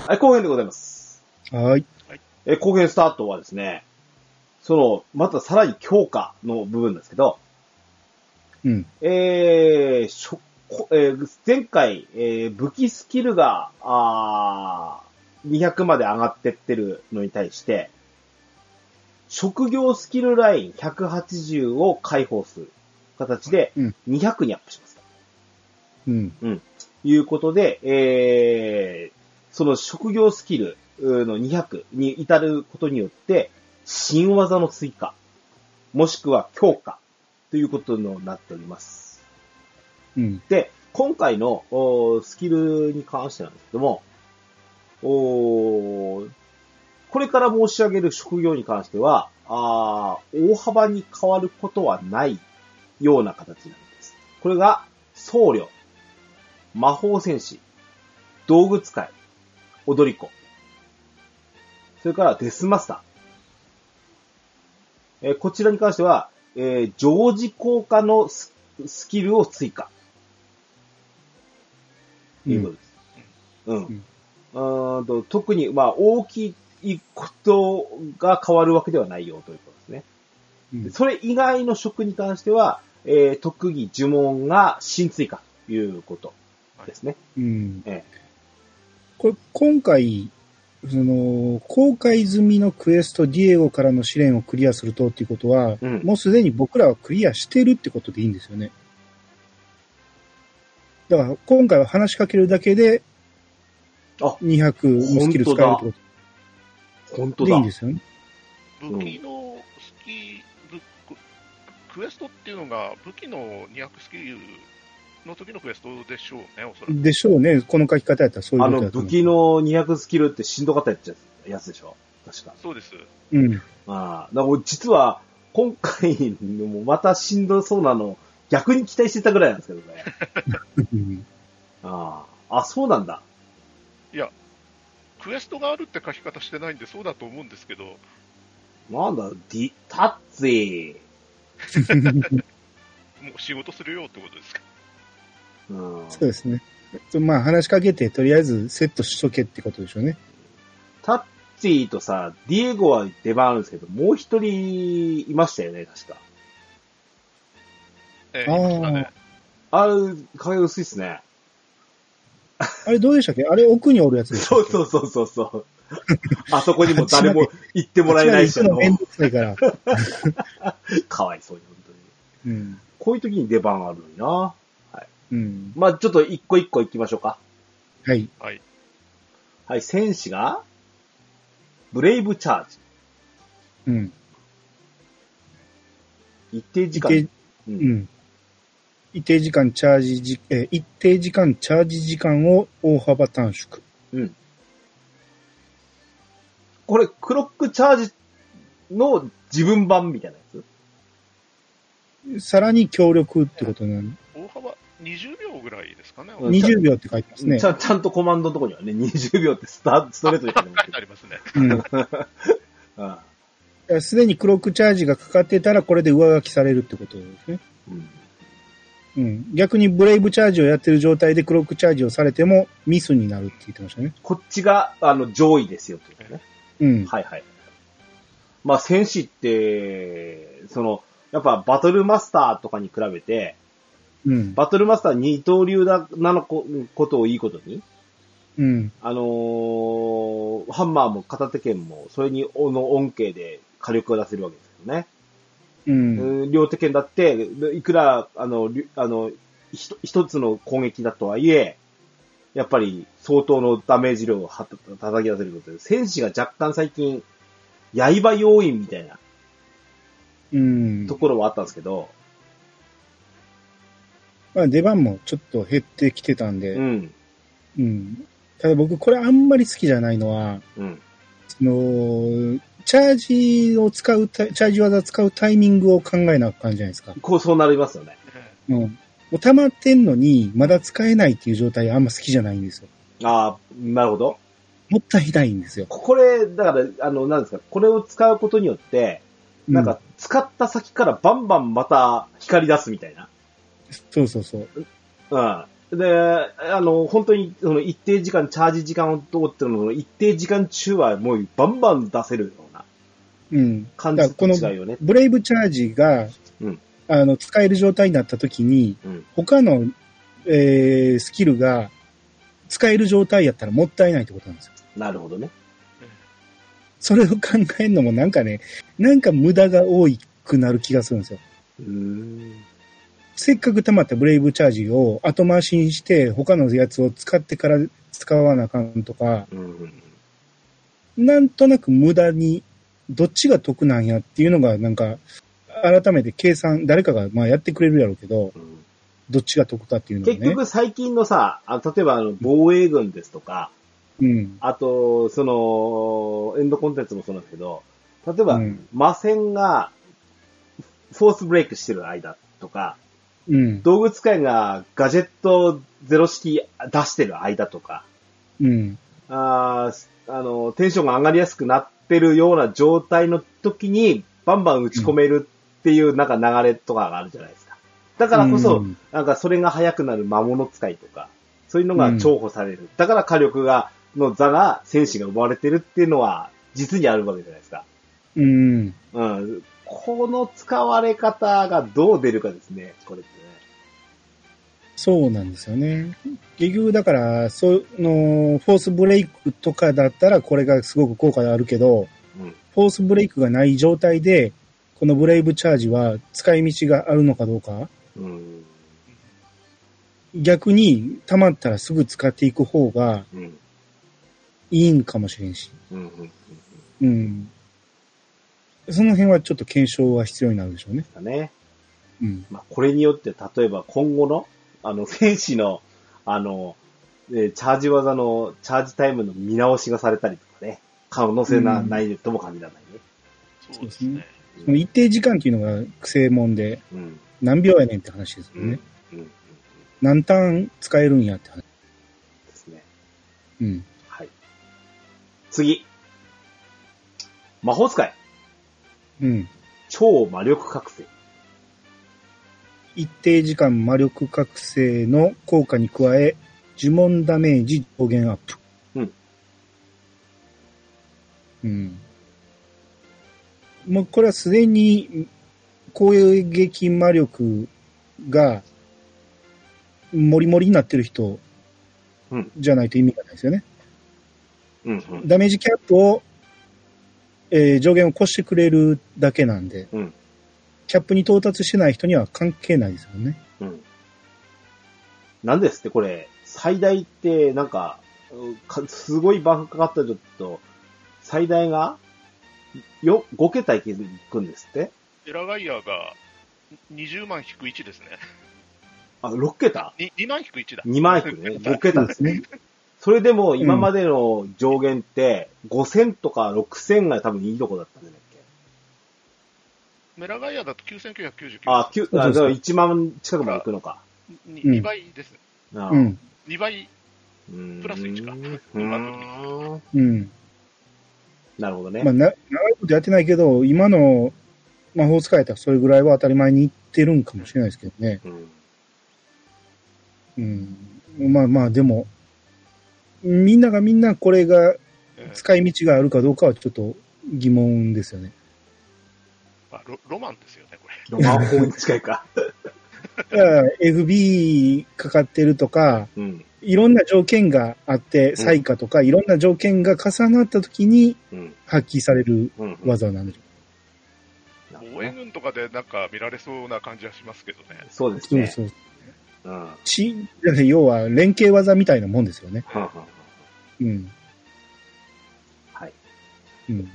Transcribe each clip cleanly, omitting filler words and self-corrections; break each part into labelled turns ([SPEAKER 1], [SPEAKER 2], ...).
[SPEAKER 1] はい、後編でございます。
[SPEAKER 2] はい。
[SPEAKER 1] 後編スタートはですね、またさらに強化の部分ですけど、
[SPEAKER 2] うん。
[SPEAKER 1] 前回、武器スキルが、200まで上がってってるのに対して、職業スキルライン180を解放する形で、200にアップします。
[SPEAKER 2] うん。
[SPEAKER 1] うん。いうことで、その職業スキルの200に至ることによって、新技の追加、もしくは強化ということになっております。
[SPEAKER 2] うん。
[SPEAKER 1] で、今回のスキルに関してなんですけども、これから申し上げる職業に関しては、大幅に変わることはないような形なんです。これが、僧侶、魔法戦士、道具使い、踊り子、それからデスマスター。こちらに関しては、常時効果のスキルを追加。ということです。特に、大きいことが変わるわけではないよということですね。それ以外の職に関しては、特技、呪文が新追加ということですね。
[SPEAKER 2] これ、今回、公開済みのクエストディエゴからの試練をクリアするとっていうことは、もうすでに僕らはクリアしてるってことでいいんですよね。だから、今回は話しかけるだけで、200のスキル使えるってこと。
[SPEAKER 1] 本当だ。
[SPEAKER 2] でいいんですよね。
[SPEAKER 3] 武器のクエストっていうのが、武器の200スキルの時のクエストでしょうね、おそらく。
[SPEAKER 2] でしょうね。この書き方やったらそういうことだと思う。
[SPEAKER 1] 武器の200スキルってしんどかったやつでしょ確か。
[SPEAKER 3] そうです。
[SPEAKER 2] うん。
[SPEAKER 1] だから実は、今回のもまたしんどそうなの、逆に期待してたぐらいなんですけどね。そうなんだ。
[SPEAKER 3] いや、クエストがあるって書き方してないんで、そうだと思うんですけど。
[SPEAKER 1] なんだ、タッツィ
[SPEAKER 3] もう仕事するよってことですか。
[SPEAKER 2] そうですね。話しかけて、とりあえずセットしとけってことでしょうね。
[SPEAKER 1] タッツィとさ、ディエゴは出番あるんですけど、もう一人いましたよね、確か。
[SPEAKER 3] いましたね。
[SPEAKER 1] 影薄いっすね。
[SPEAKER 2] あれどうでしたっけ？あれ奥におるやつですか？
[SPEAKER 1] そう。あそこにも誰も行ってもらえないし。
[SPEAKER 2] めんどくさいから。
[SPEAKER 1] かわいそうに、本
[SPEAKER 2] 当に。
[SPEAKER 1] こういう時に出番あるのにな。はい。ちょっと一個一個行きましょうか。
[SPEAKER 2] はい。
[SPEAKER 1] はい、戦士が、ブレイブチャージ。一定時間。
[SPEAKER 2] 一定時間チャージ時間を大幅短縮。
[SPEAKER 1] これ、クロックチャージの自分版みたいなや
[SPEAKER 2] つ？さらに強力ってことなの？
[SPEAKER 3] 大幅20秒ぐらいですかね。
[SPEAKER 2] 20秒って書いてますね。
[SPEAKER 1] ちゃんとコマンドのところにはね、20秒ってストレートで書い
[SPEAKER 3] てあります
[SPEAKER 2] ね。すでにクロックチャージがかかってたらこれで上書きされるってことですね。逆にブレイブチャージをやってる状態でクロックチャージをされてもミスになるって言ってましたね。
[SPEAKER 1] こっちが、上位ですよってことね。はい。戦士って、やっぱバトルマスターとかに比べて、バトルマスター二刀流なのことをいいことに、ハンマーも片手剣も、それに恩恵で火力を出せるわけですよね。両手剣だって、いくら、一つの攻撃だとはいえ、やっぱり相当のダメージ量を叩き出せることで、戦士が若干最近、刃要員みたいな、ところはあったんですけど、
[SPEAKER 2] 出番もちょっと減ってきてたんで、ただ僕これあんまり好きじゃないのは、チャージ技を使うタイミングを考えなあかんじゃないですか。
[SPEAKER 1] そうなりますよね。
[SPEAKER 2] もう溜まってんのに、まだ使えないっていう状態あんま好きじゃないんですよ。
[SPEAKER 1] なるほど。
[SPEAKER 2] もったいないんですよ。
[SPEAKER 1] これ、だから、なんですか、これを使うことによって、使った先からバンバンまた光り出すみたいな。
[SPEAKER 2] そう。
[SPEAKER 1] で、本当に、その一定時間、チャージ時間を通ってるのの、一定時間中はもうバンバン出せるような感じと違うよね。
[SPEAKER 2] ブレイブチャージが、使える状態になった時に、他の、スキルが使える状態やったらもったいないってことなんですよ。
[SPEAKER 1] なるほどね。
[SPEAKER 2] それを考えるのもなんか無駄が多くなる気がするんですよ。せっかく溜まったブレイブチャージを後回しにして他のやつを使ってから使わなあかんとか、なんとなく無駄にどっちが得なんやっていうのがなんか改めて計算、誰かがまあやってくれるやろうけど、どっちが得かっていうのがね。
[SPEAKER 1] 結局最近のさ、例えば防衛軍ですとか、あと、その、エンドコンテンツもそうなんですけど、例えば、魔戦がフォースブレイクしてる間とか、動物界がガジェットゼロ式出してる間とか、テンションが上がりやすくなってるような状態の時に、バンバン打ち込めるっていうなんか流れとかがあるじゃないですか。だからこそ、なんかそれが速くなる魔物使いとか、そういうのが重宝される。だから火力の座が、戦士が生まれてるっていうのは、実にあるわけじゃないですか。この使われ方がどう出るかですね、これってね。
[SPEAKER 2] そうなんですよね。結局だから、フォースブレイクとかだったらこれがすごく効果があるけど、フォースブレイクがない状態で、このブレイブチャージは使い道があるのかどうか、逆に溜まったらすぐ使っていく方がいいんかもしれんし。その辺はちょっと検証は必要になるでしょうね。
[SPEAKER 1] だね。まあ、これによって、例えば今後の、戦士の、チャージ技のチャージタイムの見直しがされたりとかね、可能性がないとも限らないね。
[SPEAKER 3] そうですね。
[SPEAKER 2] その一定時間っていうのが癖もんで、何秒やねんって話ですよね。何ターン使えるんやって話。
[SPEAKER 1] ですね。
[SPEAKER 2] はい。
[SPEAKER 1] 次。魔法使い。超魔力覚醒。
[SPEAKER 2] 一定時間魔力覚醒の効果に加え、呪文ダメージ上限アップ。もうこれはすでに攻撃魔力がモリモリになってる人じゃないと意味がないですよね。ダメージキャップを、上限を越してくれるだけなんで、キャップに到達してない人には関係ないですよね。
[SPEAKER 1] なんですってこれ、最大ってなんか、すごいバフかかったらちょっと、最大が5桁いくんですって？
[SPEAKER 3] エラガイアが20万引く1ですね。
[SPEAKER 1] 6桁
[SPEAKER 3] 2 万引く1だ。
[SPEAKER 1] 2万引くね。5桁ですね。それでも今までの上限って5000とか6000が多分いいとこだったんだっけ？
[SPEAKER 3] メラガイアだと9999。
[SPEAKER 1] 1万近くまでいくのか。
[SPEAKER 3] 2倍ですね。2倍プラス1か。
[SPEAKER 1] なるほどね。
[SPEAKER 2] まあ、長いことやってないけど、今の魔法使いたらそれぐらいは当たり前にいってるんかもしれないですけどね。まあまあ、でも、みんなこれが使い道があるかどうかはちょっと疑問ですよね。
[SPEAKER 3] ロマンですよね、これ。
[SPEAKER 1] ロマン法に近いか。
[SPEAKER 2] FB かかってるとか、いろんな条件があって、災禍とか、いろんな条件が重なった時に発揮される技なんでしょ
[SPEAKER 3] う。防衛軍とかでなんか見られそうな感じはしますけどね。
[SPEAKER 1] そうですね。
[SPEAKER 2] 要は連携技みたいなもんですよね。
[SPEAKER 1] はい。武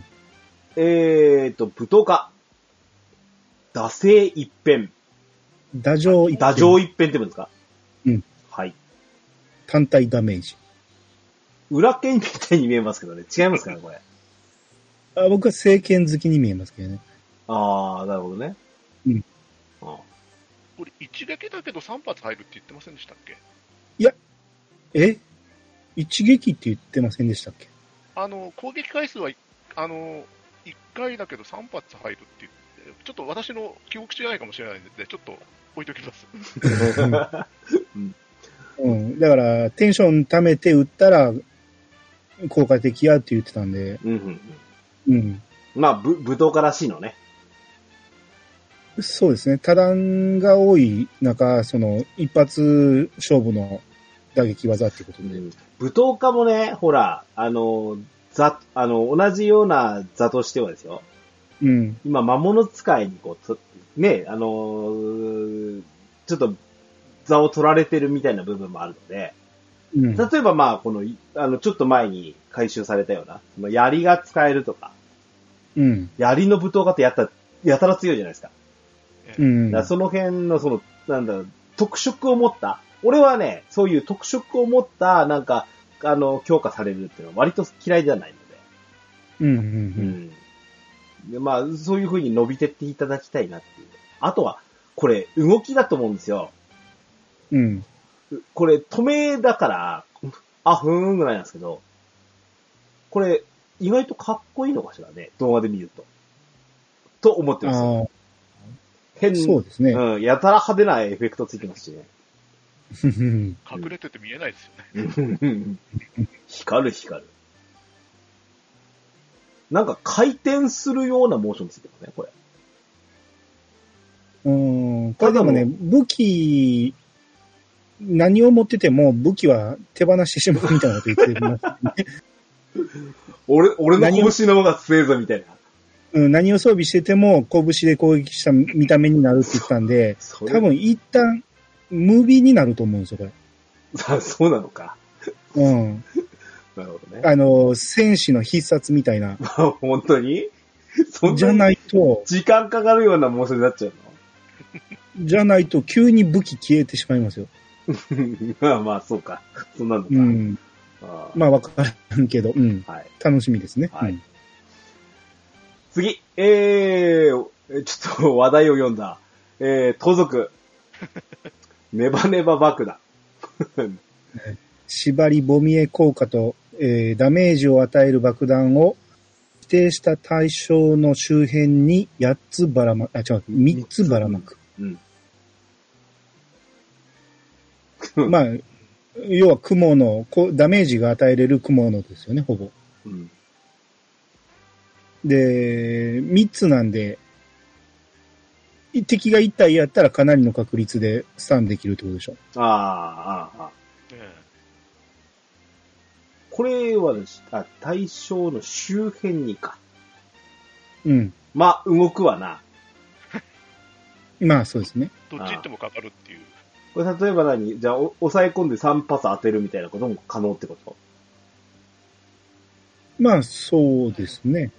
[SPEAKER 1] 闘家。打星一辺。
[SPEAKER 2] 打上一
[SPEAKER 1] 辺って言うんですか？はい。
[SPEAKER 2] 単体ダメージ。
[SPEAKER 1] 裏剣みたいに見えますけどね。違いますかね、これ。
[SPEAKER 2] 僕は聖剣好きに見えますけどね。
[SPEAKER 1] なるほどね。
[SPEAKER 3] これ一撃だけど3発入るって言ってませんでしたっけ？
[SPEAKER 2] いや、一撃って言ってませんでしたっけ？
[SPEAKER 3] 攻撃回数は、1回だけど3発入るって言って、ちょっと私の記憶違いかもしれないので、ちょっと置いときます。
[SPEAKER 2] うん。だから、テンション溜めて打ったら、効果的やって言ってたんで。うん。
[SPEAKER 1] まあ、武闘家らしいのね。
[SPEAKER 2] そうですね。多段が多い中、一発勝負の打撃技っていうことで。
[SPEAKER 1] 武闘家もね、ほら、同じような座としてはですよ。
[SPEAKER 2] うん。
[SPEAKER 1] 今、魔物使いにね、ちょっと座を取られてるみたいな部分もあるので、うん、例えばまあ、ちょっと前に回収されたような、槍が使えるとか、うん。槍の武闘家ってやたら強いじゃないですか。うん。だからその辺の特色を持った、俺はね、そういう特色を持った、強化されるっていうのは割と嫌いじゃないので。うんうんうん。うんでまあ、そういう風に伸びてっていただきたいなっていう。あとは、これ、動きだと思うんですよ。うん。これ、止めだから、ふーんぐらいなんですけど、これ、意外とかっこいいのかしらね、動画で見ると。と思ってますよ。
[SPEAKER 2] そうですね。
[SPEAKER 1] うん、やたら派手なエフェクトついてますしね。
[SPEAKER 3] 隠れてて見えないですよね。
[SPEAKER 1] 光る。回転するようなモーションついてますね、これ。
[SPEAKER 2] これでもね、武器、何を持ってても武器は手放してしまうみたいなこと言ってます、
[SPEAKER 1] ね。俺の拳の方が強いぞみたいな。
[SPEAKER 2] うん、何を装備してても拳で攻撃した見た目になるって言ったんで、多分一旦ムービーになると思うんですよ、こ
[SPEAKER 1] れ。そうなのか。
[SPEAKER 2] うん。なるほどね。戦士の必殺みたいな。
[SPEAKER 1] 本当に
[SPEAKER 2] じゃないと。
[SPEAKER 1] 時間かかるようなモーションになっちゃう
[SPEAKER 2] のじゃないと急に武器消えてしまいますよ。
[SPEAKER 1] まあ、そうか。そんなのか。
[SPEAKER 2] うん。まあ、わからんけど、うん。はい、楽しみですね。はい。うん、
[SPEAKER 1] 次、ちょっと話題を読んだ。盗賊。ネバネバ爆弾。
[SPEAKER 2] 縛りボミエ効果と、ダメージを与える爆弾を指定した対象の周辺に3つばらまく。うん。まあ、要は雲の、ダメージが与えれる雲のですよね、ほぼ。うん、で、3つなんで、敵が1体やったらかなりの確率でスタンできるってことでしょ。
[SPEAKER 1] これは対象の周辺にか。
[SPEAKER 2] うん。
[SPEAKER 1] まあ、動くわな。
[SPEAKER 2] まあ、そうですね。
[SPEAKER 3] どっち行ってもかかるっていう。
[SPEAKER 1] これ例えばじゃあ、抑え込んで3発当てるみたいなことも可能ってこと？
[SPEAKER 2] まあ、そうですね。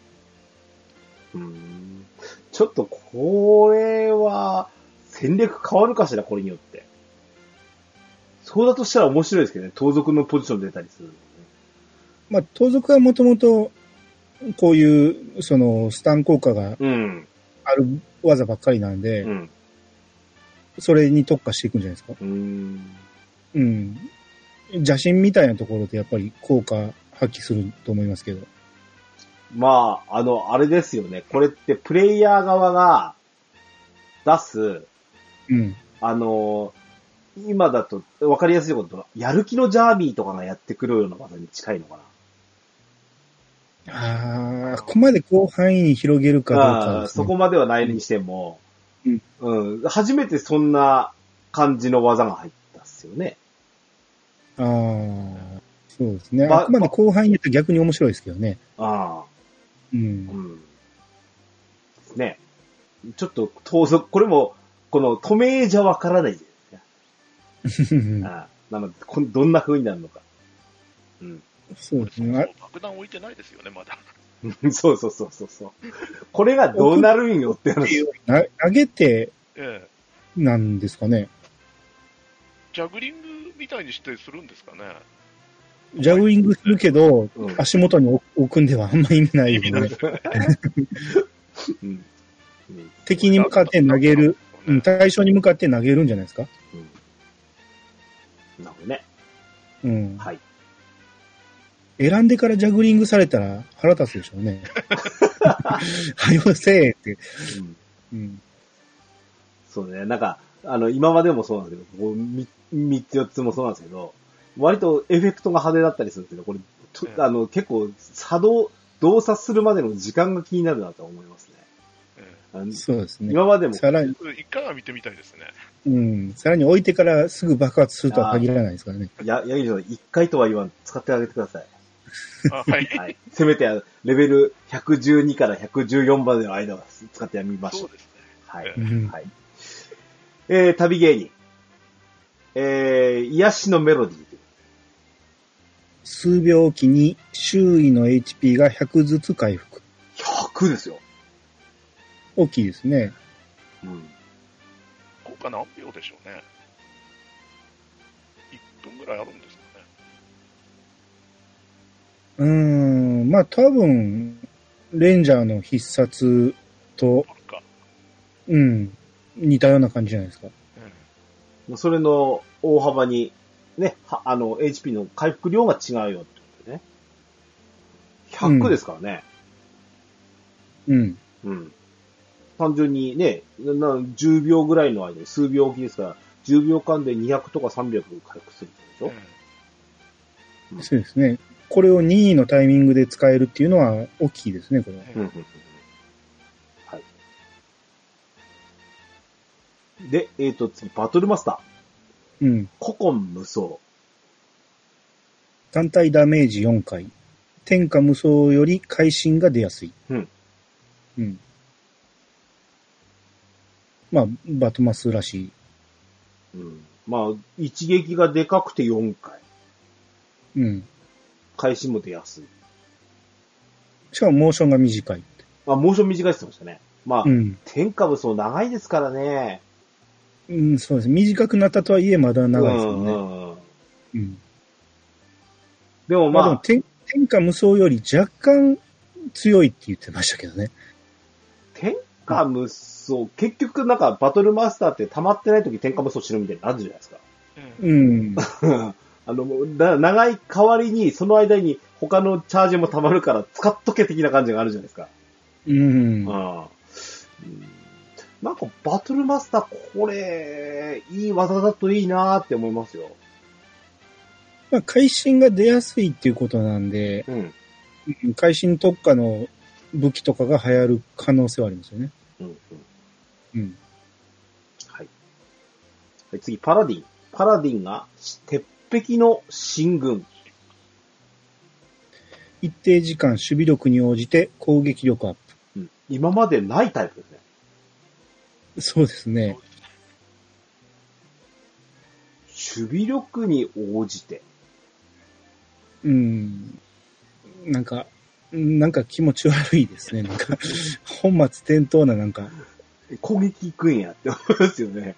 [SPEAKER 1] ちょっと、これは、戦略変わるかしら、これによって。そうだとしたら面白いですけどね、盗賊のポジション出たりする、ね。
[SPEAKER 2] まあ、盗賊はもともと、こういう、スタン効果がある技ばっかりなんで、それに特化していくんじゃないですか。うん。邪神みたいなところでやっぱり効果発揮すると思いますけど。
[SPEAKER 1] まあ、あれですよね。これってプレイヤー側が出す、うん。今だと分かりやすいことは、やる気のジャービーとかがやってくるような技に近いのか
[SPEAKER 2] な。ここまで広範囲に広げるかどうか、
[SPEAKER 1] ね、そこまではないにしても、初めてそんな感じの技が入ったっすよね。
[SPEAKER 2] そうですね。あくまで広範囲って逆に面白いですけどね。
[SPEAKER 1] ね。ちょっと盗賊、これも、この透明じゃわからないですね。なので、どんな風になるのか。
[SPEAKER 2] そうですね。
[SPEAKER 3] 爆弾置いてないですよね、まだ。
[SPEAKER 1] そう。これがどうなるんよって話。
[SPEAKER 2] 投げて、なんですかね。
[SPEAKER 3] ジャグリングみたいにしてするんですかね。
[SPEAKER 2] ジャグリングするけど、足元に置くんではあんま意味ないよね。敵に向かって投げる、対象に向かって投げるんじゃないですか。
[SPEAKER 1] なるほどね。はい。
[SPEAKER 2] 選んでからジャグリングされたら腹立つでしょうね。はよせーって。
[SPEAKER 1] そうね、なんか、 今までもそうなんですけど、こう3つ4つもそうなんですけど、割とエフェクトが派手だったりするんですけど、これ、結構動作するまでの時間が気になるなと思いますね。
[SPEAKER 2] そうですね。
[SPEAKER 1] 今までも。
[SPEAKER 3] さらに。一回は見てみたいですね。
[SPEAKER 2] うん。さらに置いてからすぐ爆発するとは限らないですからね。
[SPEAKER 1] ヤギさん、1回とは言わん、使ってあげてください。
[SPEAKER 3] はい。
[SPEAKER 1] はい。せめて、レベル112から114までの間は使ってみましょう。
[SPEAKER 3] そうですね。
[SPEAKER 1] はい。はい。旅芸人。癒しのメロディー。
[SPEAKER 2] 数秒おきに周囲の HP が100ずつ回復。
[SPEAKER 1] 100ですよ。
[SPEAKER 2] 大きいですね。
[SPEAKER 3] うん。効果何秒でしょうね。1分ぐらいあるんですかね。
[SPEAKER 2] まあ多分、レンジャーの必殺と、似たような感じじゃないですか。
[SPEAKER 1] それの大幅に、ね、HP の回復量が違うよってことでね。100ですからね。
[SPEAKER 2] うん。
[SPEAKER 1] 単純にね、10秒ぐらいの間で数秒おきですから、10秒間で200とか300回復するでしょ、
[SPEAKER 2] そうですね。これを任意のタイミングで使えるっていうのは大きいですね、これは。
[SPEAKER 1] はい。で、次、バトルマスター。古今無双。
[SPEAKER 2] 単体ダメージ4回。天下無双より会心が出やすい。まあ、バトマスらしい。
[SPEAKER 1] まあ、一撃がでかくて4回。返しも出やすい。
[SPEAKER 2] しかもモーションが短い。
[SPEAKER 1] モーション短いって言ってましたね。まあ、天下無双長いですからね。
[SPEAKER 2] そうです。短くなったとはいえまだ長いですよね。
[SPEAKER 1] でもまあ、
[SPEAKER 2] 天下無双より若干強いって言ってましたけどね。
[SPEAKER 1] 天下無双、結局なんかバトルマスターって溜まってない時天下無双しろみたいになるじゃないですか。長い代わりに、その間に他のチャージも溜まるから使っとけ的な感じがあるじゃないですか。なんかバトルマスターこれ、いい技だといいなーって思いますよ。
[SPEAKER 2] まあ、会心が出やすいっていうことなんで、会心特化の武器とかが流行る可能性はありますよね。
[SPEAKER 1] はい。次、パラディン。パラディンが鉄壁の進軍。
[SPEAKER 2] 一定時間守備力に応じて攻撃力アップ。
[SPEAKER 1] 今までないタイプですね。
[SPEAKER 2] そうですね。
[SPEAKER 1] 守備力に応じて。
[SPEAKER 2] なんか気持ち悪いですね。なんか、本末転倒ななんか。
[SPEAKER 1] 攻撃行くんやって思いますよね。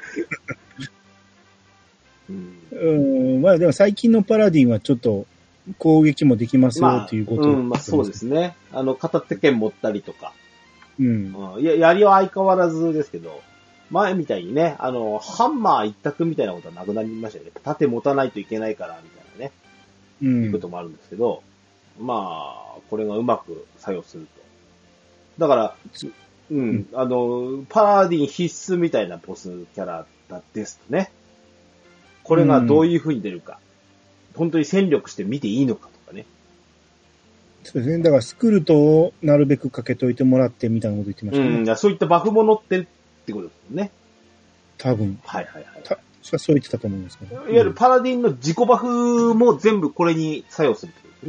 [SPEAKER 2] まあでも最近のパラディンはちょっと攻撃もできますよっていうこと、
[SPEAKER 1] まあそうですね。片手剣持ったりとか。槍は相変わらずですけど、前みたいにね、ハンマー一択みたいなことはなくなりましたよね。盾持たないといけないから、みたいなね。いうこともあるんですけど、まあ、これがうまく作用すると。だから、パラディン必須みたいなボスキャラですとね。これがどういう風に出るか。本当に戦力して見ていいのかとかね。
[SPEAKER 2] そうですね。だからスクルトをなるべくかけといてもらってみたいなこと言ってましたね。
[SPEAKER 1] そういったバフも乗ってるってことですよね。
[SPEAKER 2] 多分。
[SPEAKER 1] はい。
[SPEAKER 2] そう言ってたと思うんですけど。
[SPEAKER 1] いわゆるパラディンの自己バフも全部これに作用するってこと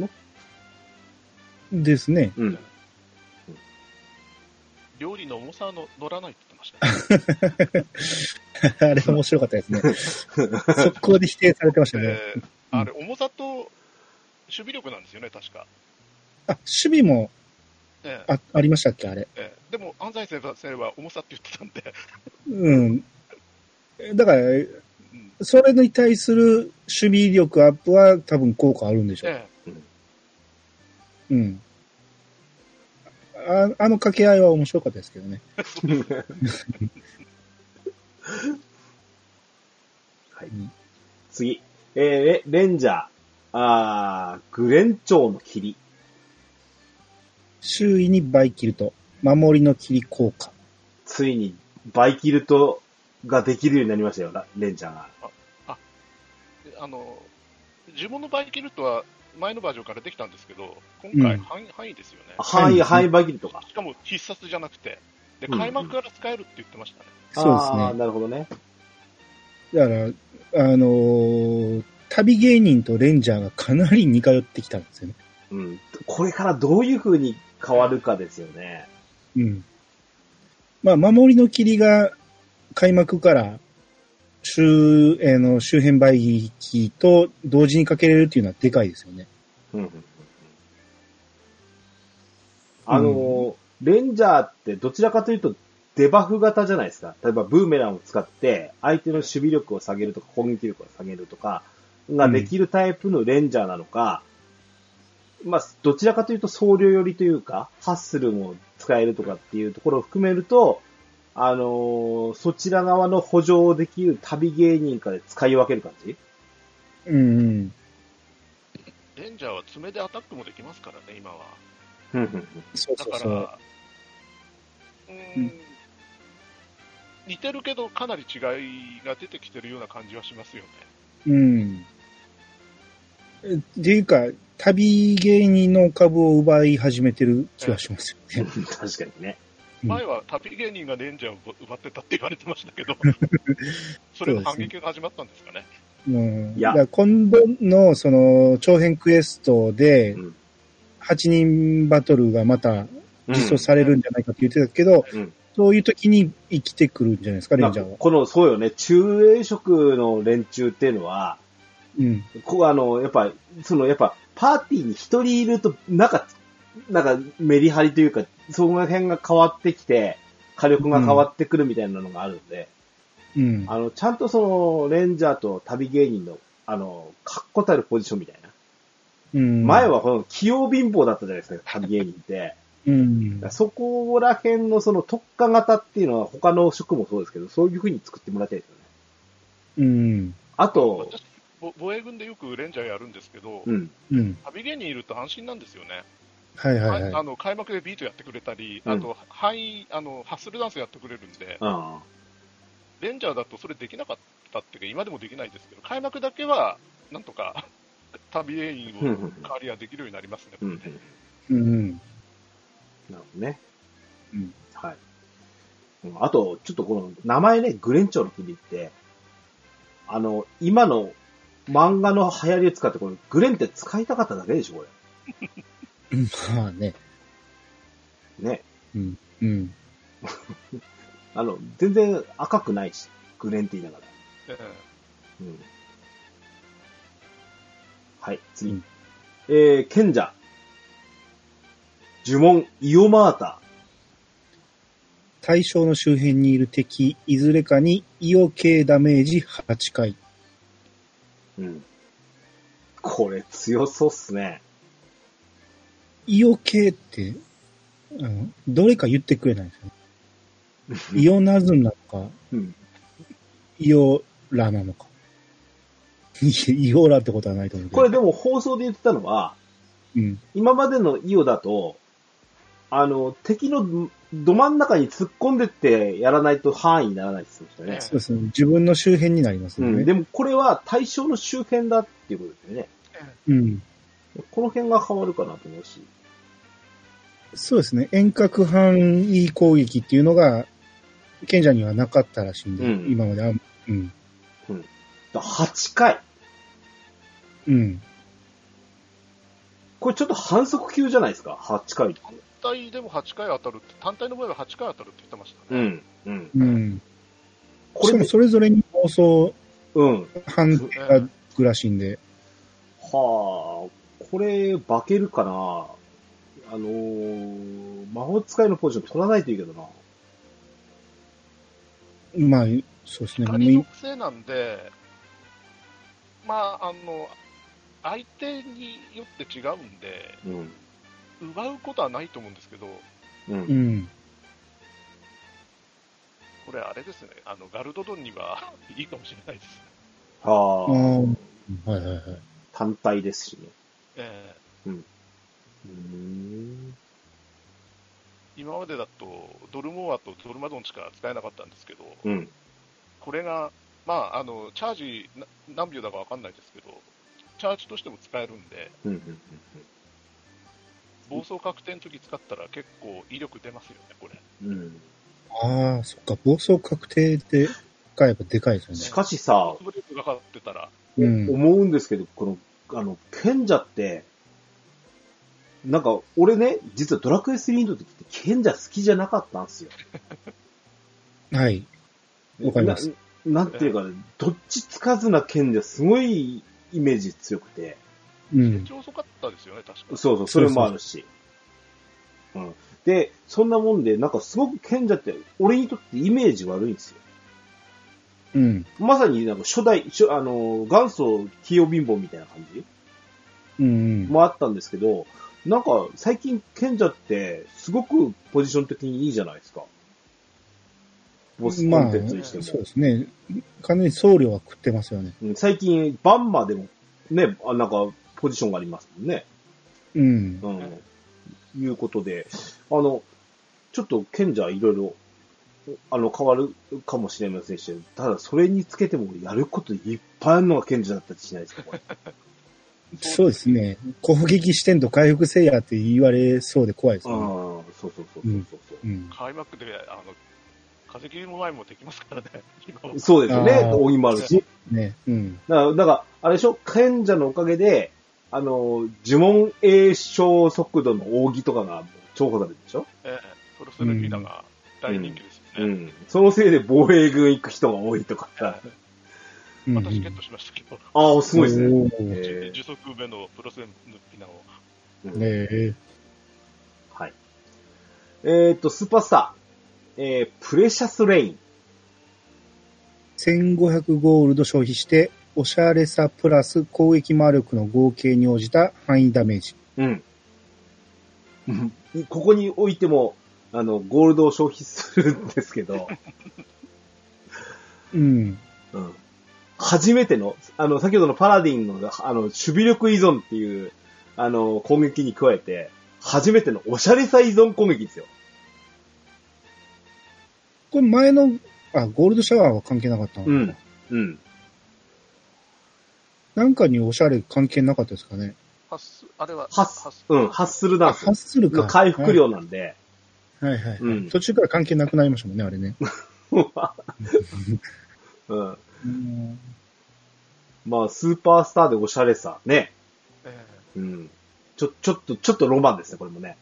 [SPEAKER 2] ですね。
[SPEAKER 1] ですね。
[SPEAKER 3] 料理の重さは乗らないって言ってましたね。
[SPEAKER 2] あれ面白かったですね。速攻で否定されてましたね。
[SPEAKER 3] あれ、重さと守備力なんですよね、確か。
[SPEAKER 2] 守備もありましたっけ、あれ。
[SPEAKER 3] でも、安西先生は重さって言ってたん
[SPEAKER 2] で。だから、それに対する守備力アップは多分効果あるんでしょう。あの掛け合いは面白かったですけどね。
[SPEAKER 1] はい。次。レンジャー。グレンチョウの霧。
[SPEAKER 2] 周囲にバイキルト。守りの霧効果。
[SPEAKER 1] ついに、バイキルトができるようになりましたよ、レンジャーが。
[SPEAKER 3] 呪文のバイキルトは前のバージョンからできたんですけど、今回範囲ですよね。
[SPEAKER 1] 範囲バイキルトか。
[SPEAKER 3] しかも必殺じゃなくて、で、開幕から使えるって言ってましたね。
[SPEAKER 2] そうですね。
[SPEAKER 1] なるほどね。
[SPEAKER 2] だから、旅芸人とレンジャーがかなり似通ってきたんですよね。
[SPEAKER 1] うん。これからどういう風に変わるかですよね。
[SPEAKER 2] うん。まあ、守りの霧が開幕から周辺倍機と同時にかけれるっていうのはでかいですよね。
[SPEAKER 1] レンジャーってどちらかというとデバフ型じゃないですか。例えばブーメランを使って相手の守備力を下げるとか攻撃力を下げるとかができるタイプのレンジャーなのか、まあ、どちらかというと僧侶寄りというか、ハッスルも使えるとかっていうところを含めると、そちら側の補助できる旅芸人から使い分ける感じ？
[SPEAKER 2] うん。
[SPEAKER 3] レンジャーは爪でアタックもできますからね、今は。
[SPEAKER 2] そうそうそう。
[SPEAKER 3] だから、似てるけどかなり違いが出てきてるような感じはしますよね。
[SPEAKER 2] っていうか、旅芸人の株を奪い始めてる気がしますよね。
[SPEAKER 1] 確かにね。
[SPEAKER 3] 前は旅芸人がレンジャーを奪ってたって言われてましたけど、それが反撃が始まったんですかね。
[SPEAKER 2] いや今度のその長編クエストで、8人バトルがまた実装されるんじゃないかって言ってたけど、そういう時に生きてくるんじゃないですか、レンジャーは。
[SPEAKER 1] そうよね、中英職の連中っていうのは、やっぱパーティーに一人いると、なんかメリハリというか、その辺が変わってきて、火力が変わってくるみたいなのがあるんで、ちゃんとその、レンジャーと旅芸人の、確固たるポジションみたいな。前はこの器用貧乏だったじゃないですか、旅芸人って。そこら辺のその特化型っていうのは他の職もそうですけど、そういう風に作ってもらいたいですよね。あと、
[SPEAKER 3] 防衛軍でよくレンジャーやるんですけど、旅芸人いると安心なんですよね。開幕でビートやってくれたり、あと、ハッスルダンスやってくれるんで、レンジャーだとそれできなかったっていうか、今でもできないですけど、開幕だけは、なんとか、旅芸人を代わりはできるようになりますね。
[SPEAKER 1] なるほどね。はい。あと、ちょっとこの名前ね、グレンチョの霧って、今の漫画の流行りを使って、これ、グレンって使いたかっただけでしょ、こ
[SPEAKER 2] れ。まあね。
[SPEAKER 1] ね。全然赤くないし、グレンって言いながら。はい、次。賢者。呪文、イオマータ。
[SPEAKER 2] 対象の周辺にいる敵、いずれかにイオ系ダメージ8回。
[SPEAKER 1] これ強そうっすね。
[SPEAKER 2] イオ系って、どれか言ってくれないですよね。イオナズンなのか、イオラなのか。イオラってことはないと思うけど。
[SPEAKER 1] これでも放送で言ってたのは、今までのイオだと、敵のど真ん中に突っ込んでってやらないと範囲にならないですよね。
[SPEAKER 2] そうですね。自分の周辺になりますね。
[SPEAKER 1] でもこれは対象の周辺だっていうことですよね。この辺が変わるかなと思うし。
[SPEAKER 2] そうですね。遠隔範囲攻撃っていうのが、賢者にはなかったらしいんで、今までは。
[SPEAKER 1] 8回。これちょっと反則級じゃないですか、8回って。
[SPEAKER 3] 単体でも8回当たるって、単体の場合は8回当たるって言ってましたね。
[SPEAKER 2] これもそれぞれに放送、判定がつくらしいんで。
[SPEAKER 1] これ、化けるかな魔法使いのポジション取らないといいけどな。
[SPEAKER 2] まあ、そうですね。
[SPEAKER 3] 光属性なんで、まあ、相手によって違うんで、奪うことはないと思うんですけど、これあれですね、ガルドドンにはいいかもしれないです
[SPEAKER 1] ね。単体ですしね。
[SPEAKER 3] 今までだと、ドルモアとドルマドンしか使えなかったんですけど、 これが、まあ、チャージ何秒だかわかんないですけど、チャージとしても使えるんで、暴走確定の時使ったら結構威力出ますよね、これ。
[SPEAKER 2] ああ、そっか、暴走確定で使えばでかいですよね。
[SPEAKER 1] しかしさ、
[SPEAKER 3] ブレーキがかかってたら、
[SPEAKER 1] 思うんですけど、この、賢者って、なんか、俺ね、実はドラクエ3の時って賢者好きじゃなかったんですよ。
[SPEAKER 2] はい。わかります。
[SPEAKER 1] なんていうかね、どっちつかずな賢者すごいイメージ強くて。
[SPEAKER 3] 成長遅かったですよね、確か。
[SPEAKER 1] そう、それもあるし。で、そんなもんで、なんかすごく賢者って、俺にとってイメージ悪いんですよ。まさになんか初代、元祖器用貧乏みたいな感じもあったんですけど、なんか最近賢者ってすごくポジション的にいいじゃないですか。ボスコンテンツにしても。
[SPEAKER 2] そうですね。完全に送料は食ってますよね。
[SPEAKER 1] 最近、バンマでもね、なんかポジションがありますもんね。いうことで、ちょっと賢者いろいろ、変わるかもしれませんし、ただそれにつけてもやることいっぱいあるのが賢者だったりしないですか、これ。
[SPEAKER 2] そうですね。攻撃視点と回復せやって言われそうで怖いですね。
[SPEAKER 1] そう。
[SPEAKER 3] 開幕で、風切りも前もできますからね。
[SPEAKER 1] そうですよね。扇もあるし。
[SPEAKER 2] ね。
[SPEAKER 1] だから、あれでしょ、賢者のおかげで、呪文詠唱速度の扇とかが重宝されるでしょ？
[SPEAKER 3] プロスレギュラーが大人気ですよね。
[SPEAKER 1] そのせいで防衛軍行く人が多いとか。
[SPEAKER 3] 私ゲットしましたけど。
[SPEAKER 1] ああ、すごいですね。
[SPEAKER 3] 時速目のプロスレギュラーを。
[SPEAKER 1] はい。スーパースター。プレシャスレイン。
[SPEAKER 2] 1500ゴールド消費して、おしゃれさプラス攻撃魔力の合計に応じた範囲ダメージ。
[SPEAKER 1] ここにおいても、ゴールドを消費するんですけど。初めての、先ほどのパラディンの、守備力依存っていう、攻撃に加えて、初めてのおしゃれさ依存攻撃ですよ。
[SPEAKER 2] これ前の、ゴールドシャワーは関係なかったのかな。なんかにおしゃれ関係なかったですかね。
[SPEAKER 3] ハッ
[SPEAKER 1] スルなんですよ。
[SPEAKER 2] ハッスルか。
[SPEAKER 1] 回復量なんで。
[SPEAKER 2] 途中から関係なくなりましたもんね、あれね。
[SPEAKER 1] まあ、スーパースターでおしゃれさ、ね。ちょっとロマンですね、これもね。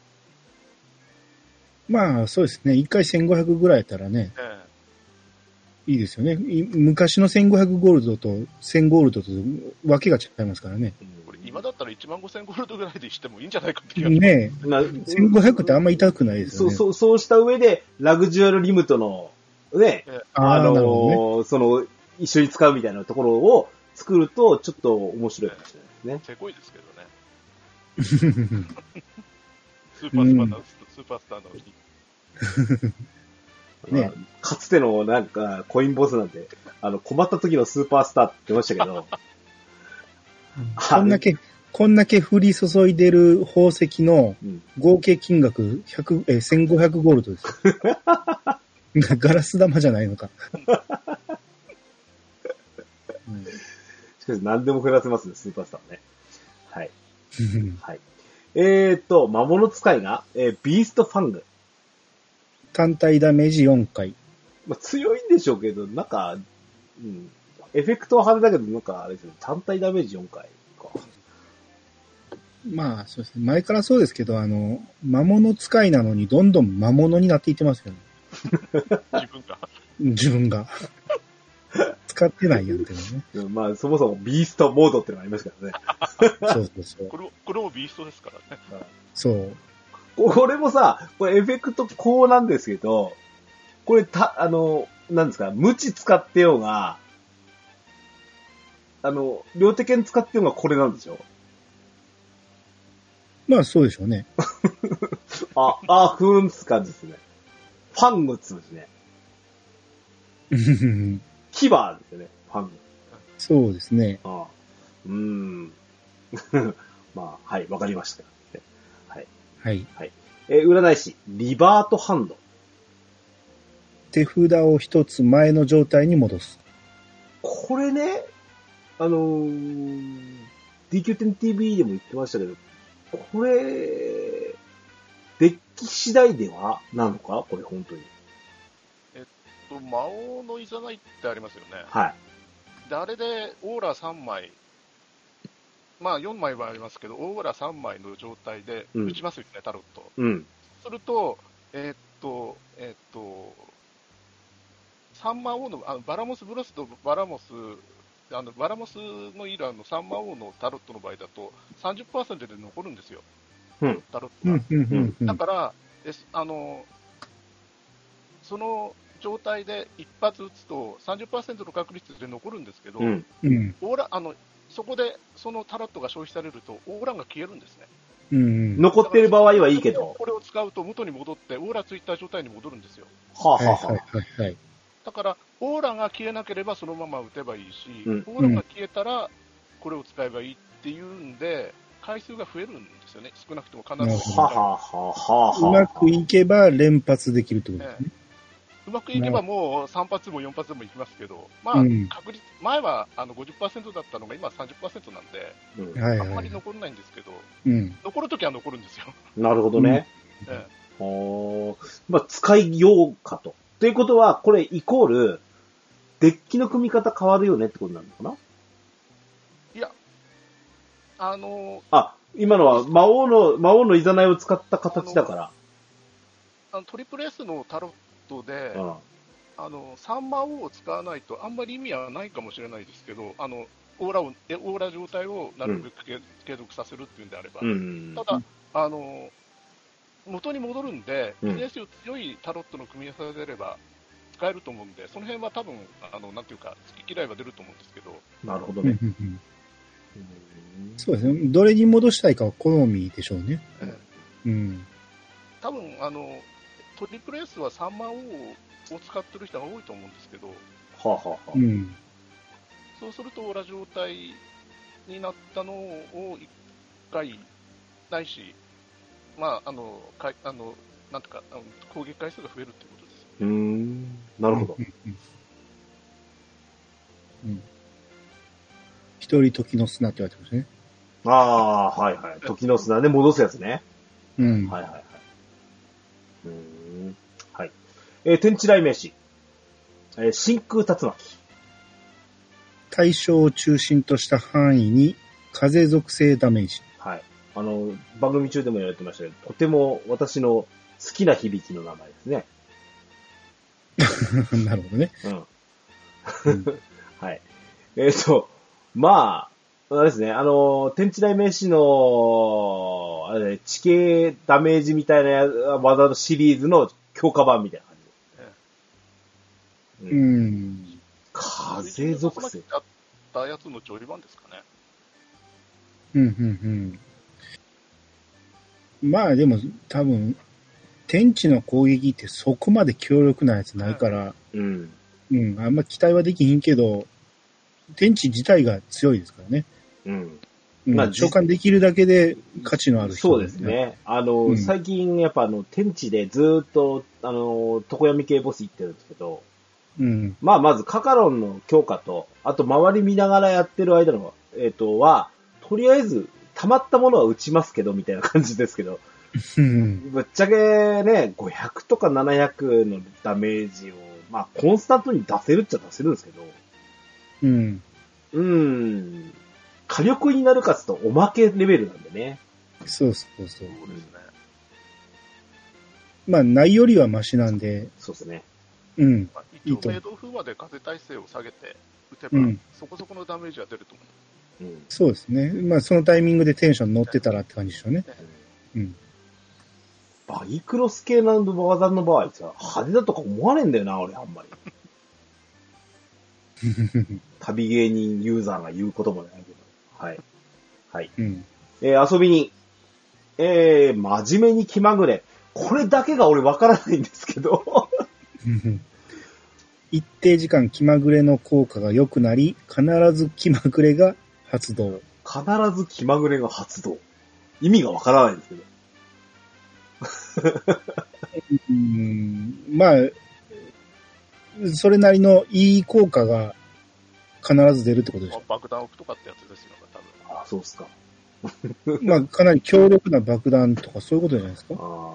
[SPEAKER 2] まあ、そうですね。1回1500ぐらいやったらね。いいですよね。昔の1500ゴールドと1000ゴールドとわけが違いますからね。
[SPEAKER 3] これ今だったら15000ゴールドぐらいでしてもいいんじゃないかって気がします。
[SPEAKER 2] ねえ。1500ってあんま痛くないですよね。
[SPEAKER 1] そうした上で、ラグジュアルリムトの、ね、一緒に使うみたいなところを作ると、ちょっと面白いかもしれないですね。
[SPEAKER 3] せこいですけどね。スーパースターの日。
[SPEAKER 2] ね、
[SPEAKER 1] かつてのなんかコインボスなんて困った時のスーパースターって言ってましたけど
[SPEAKER 2] こんだけ降り注いでる宝石の合計金額1500ゴールドですよ。ガラス玉じゃないのか。
[SPEAKER 1] しかし何でも降らせますね、スーパースターね。はい。はい。魔物使いが、ビーストファング。
[SPEAKER 2] 単体ダメージ4回。
[SPEAKER 1] まあ、強いんでしょうけど、なんか、エフェクトは派手だけど、なんかあれですね、単体ダメージ4回か。
[SPEAKER 2] まあ、そうですね。前からそうですけど、魔物使いなのにどんどん魔物になっていってますよね。自分が。使ってないやんって
[SPEAKER 1] ね。まあ、そもそもビーストモードってのがありますからね。
[SPEAKER 2] そう。
[SPEAKER 3] これもビーストですからね。
[SPEAKER 2] そう。
[SPEAKER 1] これもさ、これエフェクトこうなんですけど、これなんですか、無知使ってようが、両手剣使ってようがこれなんでしょ？
[SPEAKER 2] まあそうでしょうね。
[SPEAKER 1] ふーんつ感じですね。ファングつですね。牙ですよね、ファング。
[SPEAKER 2] そうですね。
[SPEAKER 1] まあ、はい、わかりました。
[SPEAKER 2] はい。
[SPEAKER 1] 占い師、リバートハンド。
[SPEAKER 2] 手札を一つ前の状態に戻す。
[SPEAKER 1] これね、DQ10TV でも言ってましたけど、これ、デッキ次第ではなのかこれ本当に。
[SPEAKER 3] 魔王のいざないってありますよね。
[SPEAKER 1] はい。
[SPEAKER 3] で、あれでオーラ3枚、まあ4枚はありますけど、オーラ3枚の状態で打ちますよね、タロット。
[SPEAKER 1] うん。
[SPEAKER 3] すると、三魔王の、バラモスブロスとバラモス、バラモスのイラーの三魔王のタロットの場合だと 30% で残るんですよ。
[SPEAKER 1] うん、
[SPEAKER 3] タロットが。だから、その状態で一発打つと 30% の確率で残るんですけど、オーラそこでそのタロットが消費されるとオーラが消えるんですね。
[SPEAKER 1] 残ってる場合はいいけど。
[SPEAKER 3] これを使うと元に戻ってオーラついた状態に戻るんですよ。
[SPEAKER 1] はあはあはあ。
[SPEAKER 3] だからオーラが消えなければそのまま打てばいいし、オーラが消えたらこれを使えばいいっていうんで回数が増えるんですよね。少なくとも必ず。
[SPEAKER 2] うまくいけば連発できるってことですね。
[SPEAKER 3] うまくいけばもう3発も4発でもいきますけど、まあ、確率、前は50% だったのが今 30% なんで、あんまり残らないんですけど、残るときは残るんですよ。
[SPEAKER 1] なるほどね。まあ、使いようかと。ということは、これイコール、デッキの組み方変わるよねってことなのかな？
[SPEAKER 3] いや、
[SPEAKER 1] 今のは魔王のいざないを使った形だから。
[SPEAKER 3] トリプル S のタロットで、3魔王を使わないとあんまり意味はないかもしれないですけど、オーラ状態をなるべく継続させるっていうんであれば、ただ、元に戻るんで、ビジネス強いタロットの組み合わせであれば使えると思うんで、その辺は多分、なんていうか、好き嫌いは出ると思うんですけど。
[SPEAKER 1] なるほどね。
[SPEAKER 2] そうですね。どれに戻したいかは好みでしょうね。
[SPEAKER 3] 多分、トリプル S は3魔王を使ってる人が多いと思うんですけど、そうするとオーラ状態になったのを1回ないし、まあ、なんとか、攻撃回数が増えるってことです。
[SPEAKER 1] なるほど。
[SPEAKER 2] 一人時の砂って言われてますね。
[SPEAKER 1] はいはい。時の砂で戻すやつね。はいはいはい。はい。天地雷鳴士。真空竜巻。
[SPEAKER 2] 対象を中心とした範囲に風属性ダメージ。
[SPEAKER 1] はい。番組中でも言われてましたけど、とても私の好きな響きの名前ですね。
[SPEAKER 2] なるほどね。
[SPEAKER 1] はい。まあ、あれですね、天地雷鳴士の、地形ダメージみたいな技のシリーズの強化版みたいな感じ。風属性。
[SPEAKER 3] あったやつの上位版ですか
[SPEAKER 2] ね。まあでも多分、天地の攻撃ってそこまで強力なやつないから、あんま期待はできひんけど、天地自体が強いですからね。まあ、召喚できるだけで価値のある人、
[SPEAKER 1] そうですね。最近やっぱ天地でずっと、常闇系ボス行ってるんですけど、まあ、まずカカロンの強化と、あと周り見ながらやってる間の、とりあえず、溜まったものは打ちますけど、みたいな感じですけど、ぶっちゃけね、500とか700のダメージを、まあ、コンスタントに出せるっちゃ出せるんですけど、火力になるかつとおまけレベルなんでね。
[SPEAKER 2] そうですね。まあ、ないよりはマシなんで。
[SPEAKER 1] そうですね。
[SPEAKER 3] 一応、メイド風魔で風耐性を下げて打てば、そこそこのダメージは出ると思う。
[SPEAKER 2] そうですね。まあ、そのタイミングでテンション乗ってたらって感じでしょうね。
[SPEAKER 1] バイクロス系の技の場合さ、派手だとか思わねえんだよな、俺、あんまり。旅芸人ユーザーが言う言葉じゃないけど。はい。はい。遊びに。真面目に気まぐれ。これだけが俺わからないんですけど。
[SPEAKER 2] 一定時間気まぐれの効果が良くなり、必ず気まぐれが発動。
[SPEAKER 1] 必ず気まぐれが発動。意味がわからないんですけど。
[SPEAKER 2] まあ、 それなりのいい効果が必ず出るってことでしょ。
[SPEAKER 3] 爆弾置くとかってやつですよね、多分。
[SPEAKER 1] あ、そうっすか。
[SPEAKER 2] まあ、かなり強力な爆弾とかそういうことじゃないですか。あ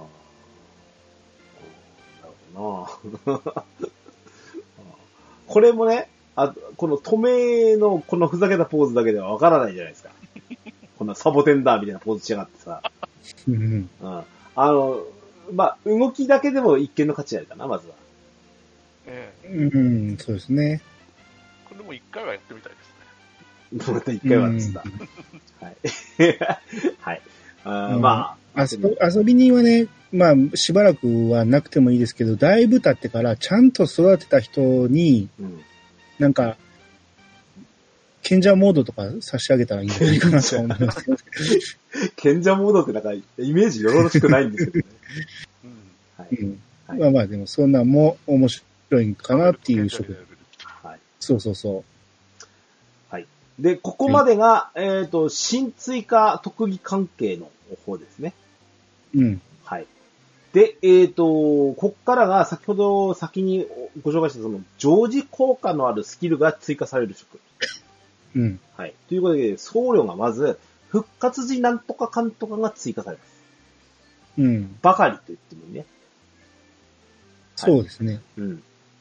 [SPEAKER 1] あ。なるほどな。これもね、この止めのこのふざけたポーズだけではわからないじゃないですか。こんなサボテンだみたいなポーズしやがってさ。うん。まあ、動きだけでも一見の価値あるかな、まずは。
[SPEAKER 2] うん、そうですね。
[SPEAKER 3] これも一回はやってみたいです
[SPEAKER 1] ね。また一回はですか。はい。はい。まあ。
[SPEAKER 2] 遊び人はね、まあ、しばらくはなくてもいいですけど、だいぶ経ってからちゃんと育てた人に、なんか、賢者モードとか差し上げたらいいんじゃないかなと思いますけど。
[SPEAKER 1] 賢者モードってなんか、イメージよろしくないんですけどね。
[SPEAKER 2] まあまあ、でもそんなも面白いかなっていう職。はい。そうそうそう。
[SPEAKER 1] はい。で、ここまでが、新追加特技関係の方ですね。
[SPEAKER 2] うん。
[SPEAKER 1] はい。で、こっからが先ほど先にご紹介したその常時効果のあるスキルが追加される職。
[SPEAKER 2] うん。
[SPEAKER 1] はい。ということで、僧侶がまず、復活時なんとかかんとかが追加されます。
[SPEAKER 2] うん。
[SPEAKER 1] ばかりと言ってもいいね。
[SPEAKER 2] そうですね。
[SPEAKER 1] うん。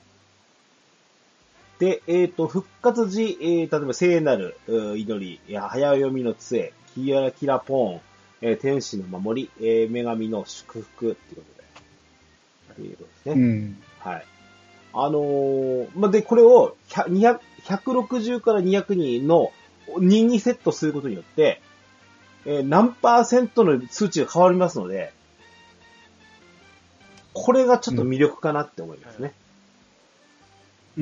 [SPEAKER 1] で、復活時、例えば聖なる祈り、早読みの杖、キラポーン、天使の守り、女神の祝福っていうことで。いうことですね。
[SPEAKER 2] うん。
[SPEAKER 1] はい。まあ、で、これを160から200人の2にセットすることによって、何%の数値が変わりますので、これがちょっと魅力かなって思いますね。
[SPEAKER 2] うん。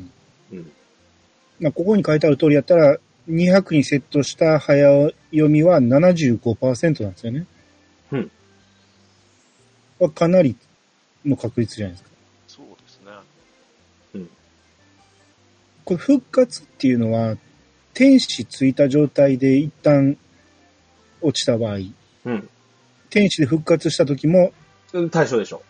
[SPEAKER 2] うん。まあ、ここに書いてある通りやったら、200にセットした早読みは 75% なんですよね。
[SPEAKER 1] うん。
[SPEAKER 2] はかなりの確率じゃないですか。
[SPEAKER 3] そうですね。
[SPEAKER 1] うん。
[SPEAKER 2] これ復活っていうのは、天使ついた状態で一旦落ちた場合、
[SPEAKER 1] うん。
[SPEAKER 2] 天使で復活した時も、
[SPEAKER 1] 対象でしょ。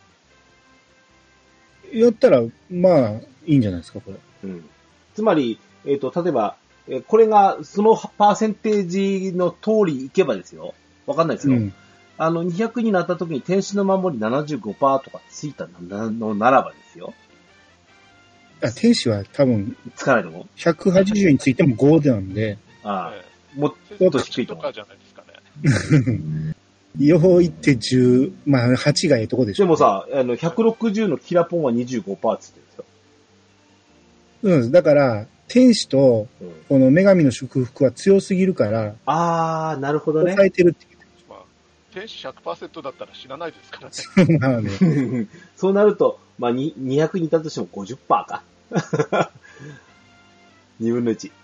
[SPEAKER 2] やったら、まあ、いいんじゃないですか、これ。
[SPEAKER 1] うん。つまり、例えば、これが、そのパーセンテージの通りいけばですよ。わかんないですよ。うん、200になった時に天使の守り 75% とかついたのならばですよ。
[SPEAKER 2] 天使は多分、
[SPEAKER 1] つかないと思う
[SPEAKER 2] ?180 についても5なんで。
[SPEAKER 1] ああ。もっと低いと
[SPEAKER 3] かじゃないですかね。
[SPEAKER 2] よう言って10、まあ8がええとこでしょ。
[SPEAKER 1] でもさ、160のキラポンは 25% つってるんですよ。
[SPEAKER 2] うん、だから、天使と、この女神の祝福は強すぎるから、
[SPEAKER 1] あー、なるほどね。
[SPEAKER 2] 抑えてるって言って
[SPEAKER 3] まあ、天使 100% だったら知らないですからね。まあ
[SPEAKER 1] ね。そうなると、まあ、200にいたとしても 50% か。2分の1。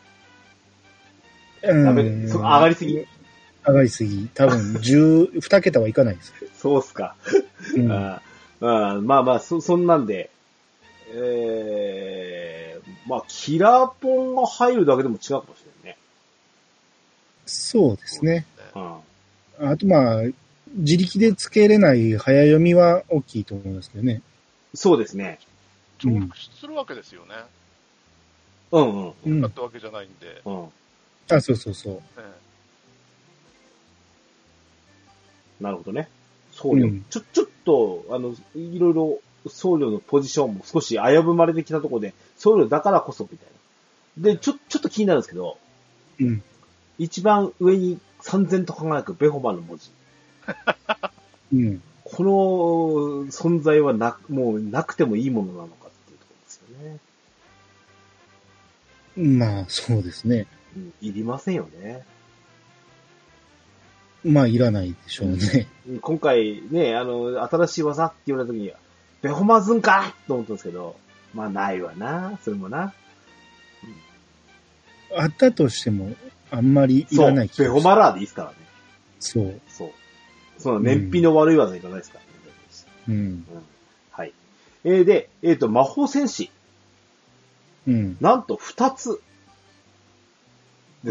[SPEAKER 1] ダメね。上がりすぎ。
[SPEAKER 2] 上がりすぎ。多分、2桁はいかないです。
[SPEAKER 1] そうっすか。うん、まあまあ、そんなんで、まあ、キラーポンが入るだけでも違うかもしれないね。
[SPEAKER 2] そうですね。
[SPEAKER 1] うん、
[SPEAKER 2] あとまあ、自力でつけれない早読みは大きいと思いますけどね。
[SPEAKER 1] そうですね。
[SPEAKER 3] 重複するわけですよね。
[SPEAKER 1] うんうん。
[SPEAKER 3] だったわけじゃないんで。
[SPEAKER 1] うん。
[SPEAKER 2] あ、そうそうそう。
[SPEAKER 1] なるほどね。僧侶、うん、ちょっと、いろいろ僧侶のポジションも少し危ぶまれてきたところで、僧侶だからこそみたいな。で、ちょっと気になるんですけど、
[SPEAKER 2] うん。
[SPEAKER 1] 一番上に3000と輝くベホマの文字。
[SPEAKER 2] うん。
[SPEAKER 1] この存在はもうなくてもいいものなのかっていうところですよ
[SPEAKER 2] ね。まあ、そうですね。
[SPEAKER 1] うん、いりませんよね。
[SPEAKER 2] まあ、いらないでしょうね。
[SPEAKER 1] 今回ね、新しい技って言われた時に、ベホマズンかと思ったんですけど、まあ、ないわな、それもな。
[SPEAKER 2] あったとしても、あんまりいらない
[SPEAKER 1] 気がする。ベホマラーでいいですからね。
[SPEAKER 2] そう。
[SPEAKER 1] その燃費の悪い技いかないですから
[SPEAKER 2] ね。
[SPEAKER 1] はい。で、魔法戦士。
[SPEAKER 2] うん。
[SPEAKER 1] なんと2つです。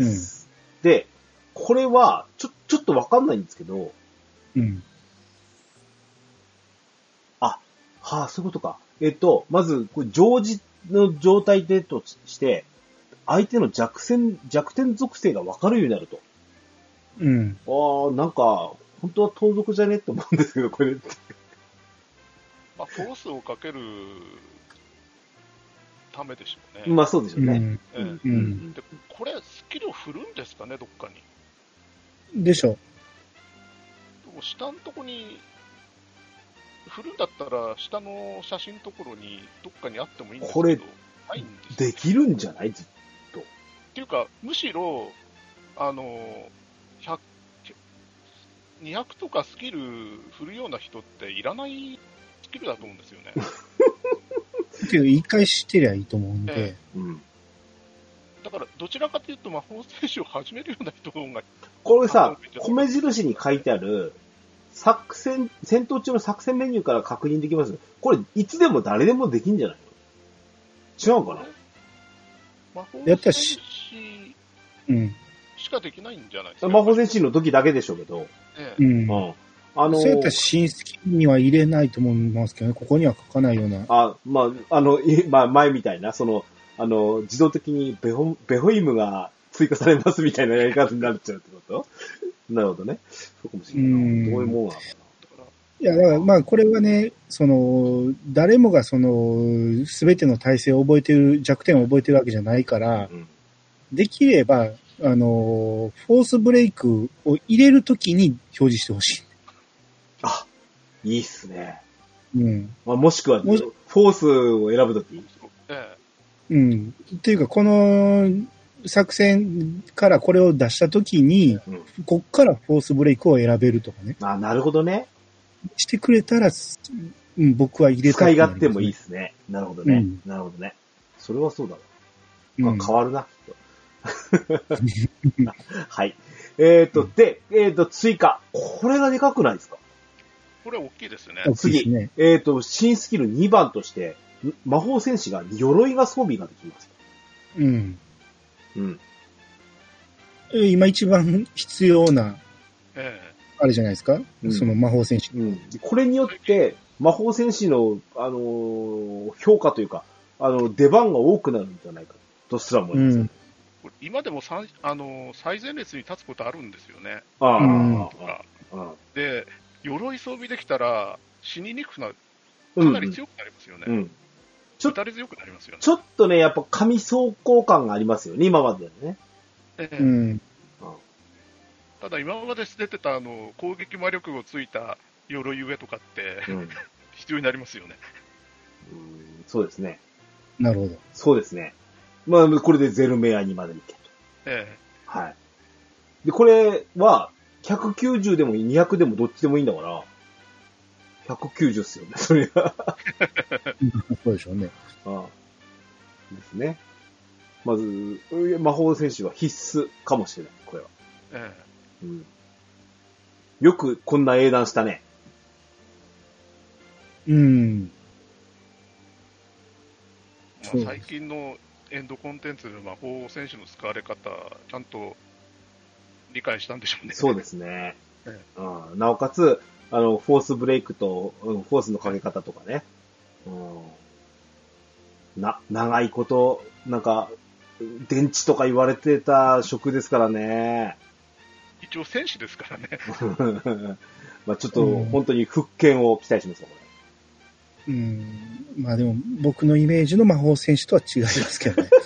[SPEAKER 1] で、これは、ちょっとわかんないんですけど、
[SPEAKER 2] うん。
[SPEAKER 1] はあ、そういうことか。まず、これ常時の状態でとして、相手の弱点属性が分かるようになると。
[SPEAKER 2] うん。
[SPEAKER 1] ああ、なんか、本当は盗賊じゃねって思うんですけど、これって。
[SPEAKER 3] まあ、フォースをかけるためでしょうね。
[SPEAKER 1] まあ、そうでしょうね。
[SPEAKER 3] で、これ、スキルを振るんですかね、どっか
[SPEAKER 2] に。でしょ。
[SPEAKER 3] 下のとこに、振るんだったら、下の写真のところに、どっかにあってもいいんですけど、
[SPEAKER 1] これ、
[SPEAKER 3] ないんです、
[SPEAKER 1] できるんじゃないずっと。
[SPEAKER 3] っていうか、むしろ、200とかスキル振るような人っていらないスキルだと思うんですよね。
[SPEAKER 2] けど、一回してりゃいいと思うんで。
[SPEAKER 3] だから、どちらかというと、魔法選手を始めるような人が。
[SPEAKER 1] これさ、米印に書いてある、戦闘中の作戦メニューから確認できます。これ、いつでも誰でもできんじゃないの？違うかな？
[SPEAKER 3] 魔法戦士しかできないんじゃないですか。
[SPEAKER 1] 魔法戦士の時だけでしょうけど。
[SPEAKER 2] そうやったら新スキルには入れないと思いますけどね、ここには書かないような。
[SPEAKER 1] 前みたいな、自動的にベホイムが追加されますみたいなやり方になっちゃうってことなるほどね。そうかもしれないな。どういうもんなのかな。
[SPEAKER 2] いや、だからまあこれはね、誰もがすべての体制を覚えてる、弱点を覚えてるわけじゃないから、できれば、フォースブレイクを入れるときに表示してほしい。
[SPEAKER 1] あ、いいっすね。
[SPEAKER 2] ま
[SPEAKER 1] あ、もしくは、フォースを選ぶとき。
[SPEAKER 2] っていうか、この作戦からこれを出したときに、こっからフォースブレイクを選べるとかね。
[SPEAKER 1] あ、なるほどね。
[SPEAKER 2] してくれたら、僕は入れたい、
[SPEAKER 1] 使い勝手もいいっすね。なるほどね。なるほどね。それはそうだわ。変わるな、きっと。はい。追加。これがでかくないですか？
[SPEAKER 3] これ大きいですね。
[SPEAKER 1] 次。新スキル2番として、魔法戦士が鎧が装備ができます。
[SPEAKER 2] 今一番必要な、あれじゃないですか？その魔法戦士。
[SPEAKER 1] これによって、魔法戦士の、評価というか、出番が多くなるんじゃないかとすら思います。
[SPEAKER 3] 今でも最前列に立つことあるんですよね。で、鎧装備できたら死ににくくなる。かなり強くなりますよね。打たれ強くなりますよね。
[SPEAKER 1] ちょっとね、やっぱ神装甲感がありますよね、今までね。
[SPEAKER 3] ただ今まで出てた攻撃魔力をついた鎧上とかって、必要になりますよね。
[SPEAKER 1] そうですね。
[SPEAKER 2] なるほど。
[SPEAKER 1] そうですね。まあ、これでゼルメアにまで行けと。はい。で、これは、190でも200でもどっちでもいいんだから、190っすよね、それは。
[SPEAKER 2] そうでしょうね。
[SPEAKER 1] ですね。まず、魔法戦士は必須かもしれない、これは。よくこんな英断したね。
[SPEAKER 3] 最近のエンドコンテンツで魔法戦士の使われ方、ちゃんと理解したんでしょうね。
[SPEAKER 1] そうですね。なおかつ、フォースブレイクと、フォースのかけ方とかね。長いこと、なんか、電池とか言われてた職ですからね。
[SPEAKER 3] 一応戦士ですからね。
[SPEAKER 1] まあちょっと、本当に復権を期待しますよ、こ
[SPEAKER 2] れ。まあでも、僕のイメージの魔法戦士とは違いますけどね。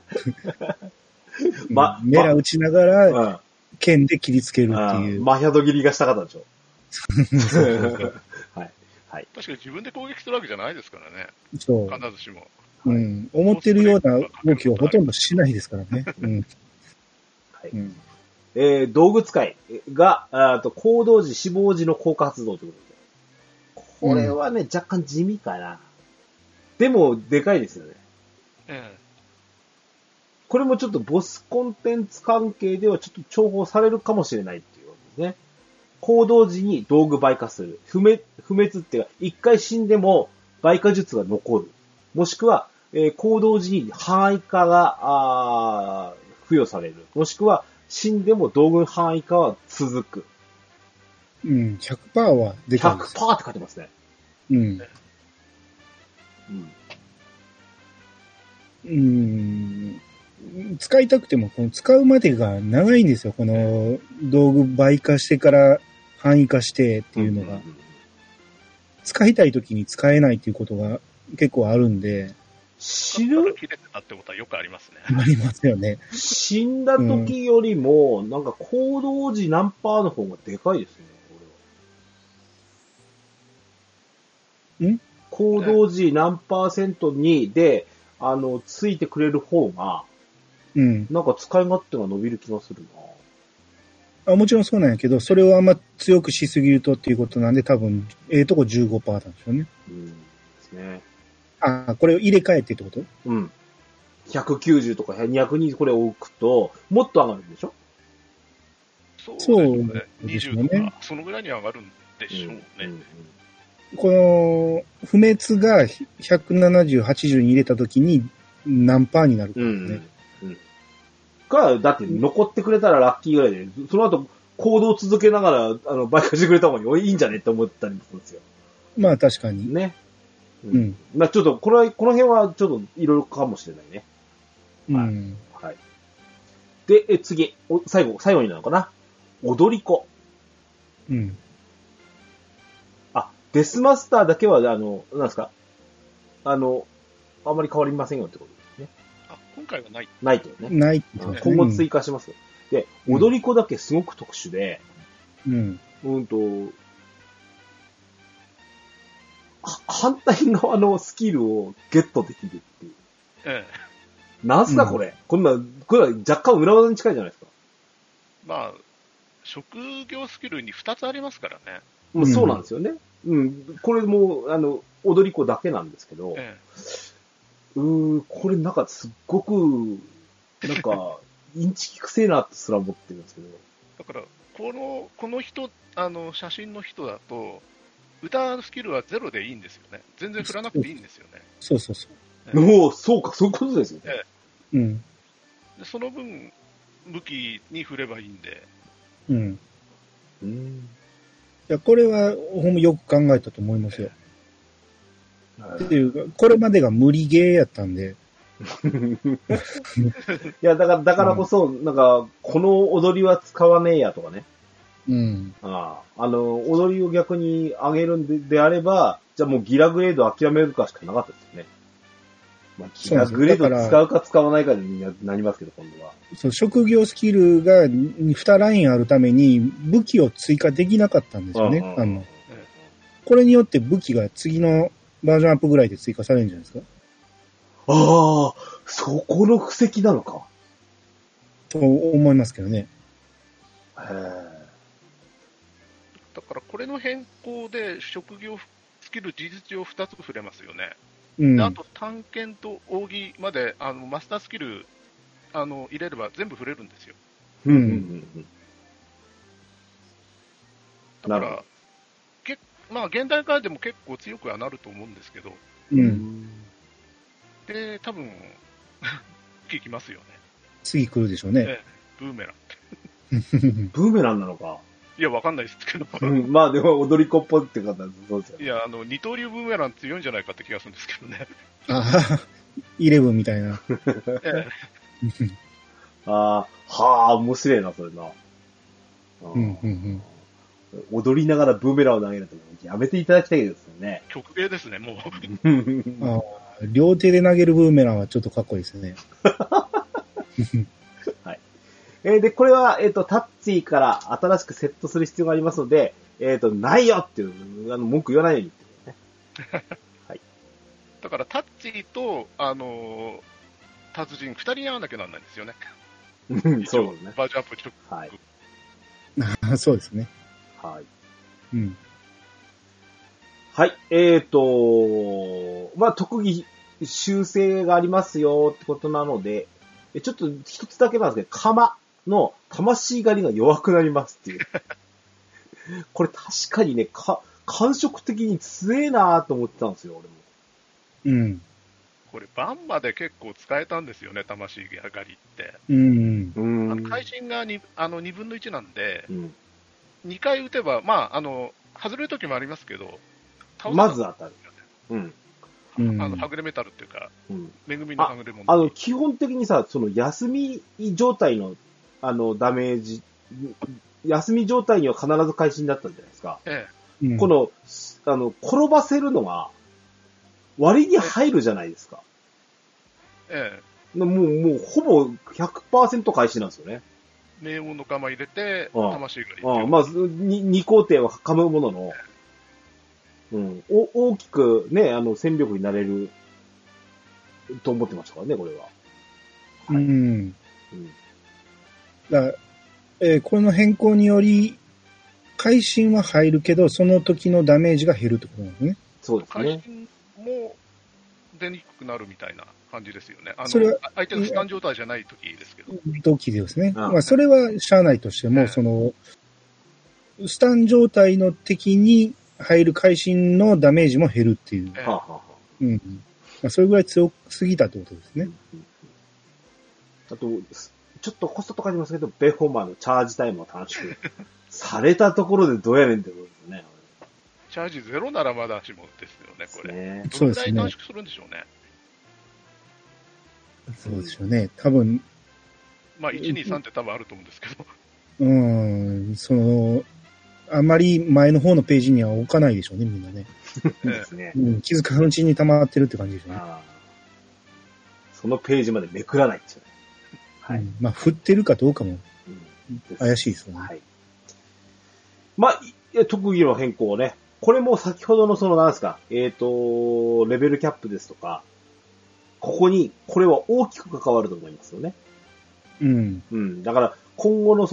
[SPEAKER 2] 狙打ちながら、剣で切りつけるっていう。
[SPEAKER 1] マヒャド切りがしたかったでしょ。
[SPEAKER 3] はい。確かに自分で攻撃するわけじゃないですからね。
[SPEAKER 2] そう。
[SPEAKER 3] 必ずしも。
[SPEAKER 2] 思ってるような動きをほとんどしないですからね。
[SPEAKER 1] 道具使いが、行動時、死亡時の効果発動ということで。これはね、若干地味かな。でも、でかいですよね。これもちょっとボスコンテンツ関係ではちょっと重宝されるかもしれないっていうわけですね。行動時に道具倍化する。不滅っていうか、一回死んでも倍化術が残る。もしくは、行動時に範囲化が付与される。もしくは、死んでも道具範囲化は続く。
[SPEAKER 2] 100% はでかいです。
[SPEAKER 1] 100% って書いてますね。
[SPEAKER 2] 使いたくても、この使うまでが長いんですよ。この道具倍化してから範囲化してっていうのが。使いたい時に使えないっていうことが結構あるんで。
[SPEAKER 3] 死ぬ切れてたってことはよくありますね。
[SPEAKER 2] ありますよね。
[SPEAKER 1] 死んだ時よりも、なんか行動時何パーの方がでかいですね、俺は。行動時何パーセントにで、ついてくれる方が、なんか使い勝手が伸びる気がする
[SPEAKER 2] な。もちろんそうなんやけど、それをあんま強くしすぎるとっていうことなんで、多分、とこ 15% なんでしょうね。
[SPEAKER 1] ですね。
[SPEAKER 2] これを入れ替えてってこと？
[SPEAKER 1] 190とか220これを置くと、もっと上がるんでしょ？
[SPEAKER 3] そうですね。20とか、そのぐらいに上がるんでしょうね。
[SPEAKER 2] この、不滅が170、80に入れたときに何パーになるかね。
[SPEAKER 1] だって残ってくれたらラッキーぐらいで、その後行動を続けながら、倍化してくれた方がいいんじゃねって思ったりもするんですよ。
[SPEAKER 2] まあ確かに。
[SPEAKER 1] ね。まあちょっと、この辺はちょっといろいろかもしれないね。はい。で、次、最後になるのかな。踊り子。デスマスターだけは、なんですかあんまり変わりませんよってことですね。
[SPEAKER 3] 今回はない。
[SPEAKER 1] ないとね。
[SPEAKER 2] ない。
[SPEAKER 1] 今後追加します。で、踊り子だけすごく特殊で、反対側のスキルをゲットできるっていう。なんすかこれ。これは若干裏技に近いじゃないですか。
[SPEAKER 3] まあ、職業スキルに2つありますからね。
[SPEAKER 1] もうそうなんですよね。これも、踊り子だけなんですけど、これなんかすっごく、なんか、インチキくせえなってすら思ってるんですけど。
[SPEAKER 3] だから、この人、写真の人だと、歌スキルはゼロでいいんですよね。全然振らなくていいんですよね。
[SPEAKER 2] そうそうそう。
[SPEAKER 1] そうか、そういうことですよね。
[SPEAKER 3] でその分、武器に振ればいいんで。
[SPEAKER 2] いや、これは、よく考えたと思いますよ。っていうか、これまでが無理ゲーやったんで。
[SPEAKER 1] いや、だからこそ、なんか、この踊りは使わねえやとかね。踊りを逆に上げるんであれば、じゃあもうギラグレード諦めるかしかなかったですよね。ギラグレード使うか使わないかになりますけど、今度は。
[SPEAKER 2] そう、職業スキルが2ラインあるために武器を追加できなかったんですよね。これによって武器が次のバージョンアップぐらいで追加されるんじゃないですか？
[SPEAKER 1] そこの布石なのか。
[SPEAKER 2] と思いますけどね。
[SPEAKER 3] だからこれの変更で職業スキル事実上2つ触れますよね。あと探検と扇までマスタースキル入れれば全部触れるんですよ。だからまあ現代化でも結構強くはなると思うんですけど。で多分聞きますよね。
[SPEAKER 2] 次来るでしょうね。
[SPEAKER 3] ブーメラン。
[SPEAKER 1] ブーメランなのか。
[SPEAKER 3] いや、わかんないですけど。
[SPEAKER 1] まあでも踊り子っぽいって方はそうですよね。
[SPEAKER 3] いや、二刀流ブーメラン強いんじゃないかって気がするんですけどね。
[SPEAKER 2] 11みたいな。
[SPEAKER 1] 面白いな、それな。踊りながらブーメランを投げるとやめていただきたいですよね。
[SPEAKER 3] 曲芸ですね、も
[SPEAKER 2] う。両手で投げるブーメランはちょっとかっこいいですね。
[SPEAKER 1] はい。で、これは、タッチーから新しくセットする必要がありますので、ないよっていう、文句言わないようにっていうね。はい。
[SPEAKER 3] だから、タッチーと、達人、2人に会わなきゃなんないんですよね。
[SPEAKER 1] そうですね。
[SPEAKER 3] バージョンアップ
[SPEAKER 1] はい。
[SPEAKER 2] そうですね。
[SPEAKER 1] はい。はい。まあ、特技修正がありますよってことなので、ちょっと一つだけなんですけど、鎌の魂狩りが弱くなりますっていう。これ確かにね、感触的に強えなと思ってたんですよ、俺も。
[SPEAKER 3] これ、バンマで結構使えたんですよね、魂狩りって。会心が2分の1なんで、2回打てば、まあ、外れる時もありますけど、
[SPEAKER 1] まず当たる。
[SPEAKER 3] はぐれメタルっていうか、恵みのはぐれもの。
[SPEAKER 1] 基本的にさ、その休み状態の、ダメージ、休み状態には必ず会心だったんじゃないですか。この、転ばせるのが、割に入るじゃないですか。もう、ほぼ 100% 開始なんですよね。
[SPEAKER 3] 冥王の釜入れて、魂がいい。
[SPEAKER 1] まあ、2工程は噛むものの、大きくね、戦力になれる、と思ってましたからね、これは。
[SPEAKER 2] この変更により、会心は入るけど、その時のダメージが減るってことなんですね。
[SPEAKER 1] そうですね。
[SPEAKER 3] 会心も出にくくなるみたいな感じですよね。それは相手のスタン状態じゃない時ですけど。
[SPEAKER 2] 時ですね。まあ、それはしゃあないとしても、スタン状態の敵に入る会心のダメージも減るっていう。まあ、それぐらい強すぎたってことですね。
[SPEAKER 1] あと、ちょっとコストとかありますけど、ベホマのチャージタイムを短縮されたところでどうやねんってことですね。
[SPEAKER 3] チャージゼロならまだしもですよね、これ。
[SPEAKER 2] そうですね。
[SPEAKER 3] どのくらい短縮するんでしょうね。
[SPEAKER 2] そうでしょうね。多分。
[SPEAKER 3] まあ、1、2、3って多分あると思うんですけど。
[SPEAKER 2] あまり前の方のページには置かないでしょうね、みんなね。気づかぬうちに溜まってるって感じでしょうね。
[SPEAKER 1] そのページまでめくらないですよね。
[SPEAKER 2] はい。まあ、振ってるかどうかも、怪しいですよね。はい。
[SPEAKER 1] まあ、特技の変更ね。これも先ほどのなんですか、レベルキャップですとか、ここに、これは大きく関わると思いますよね。だから、今後の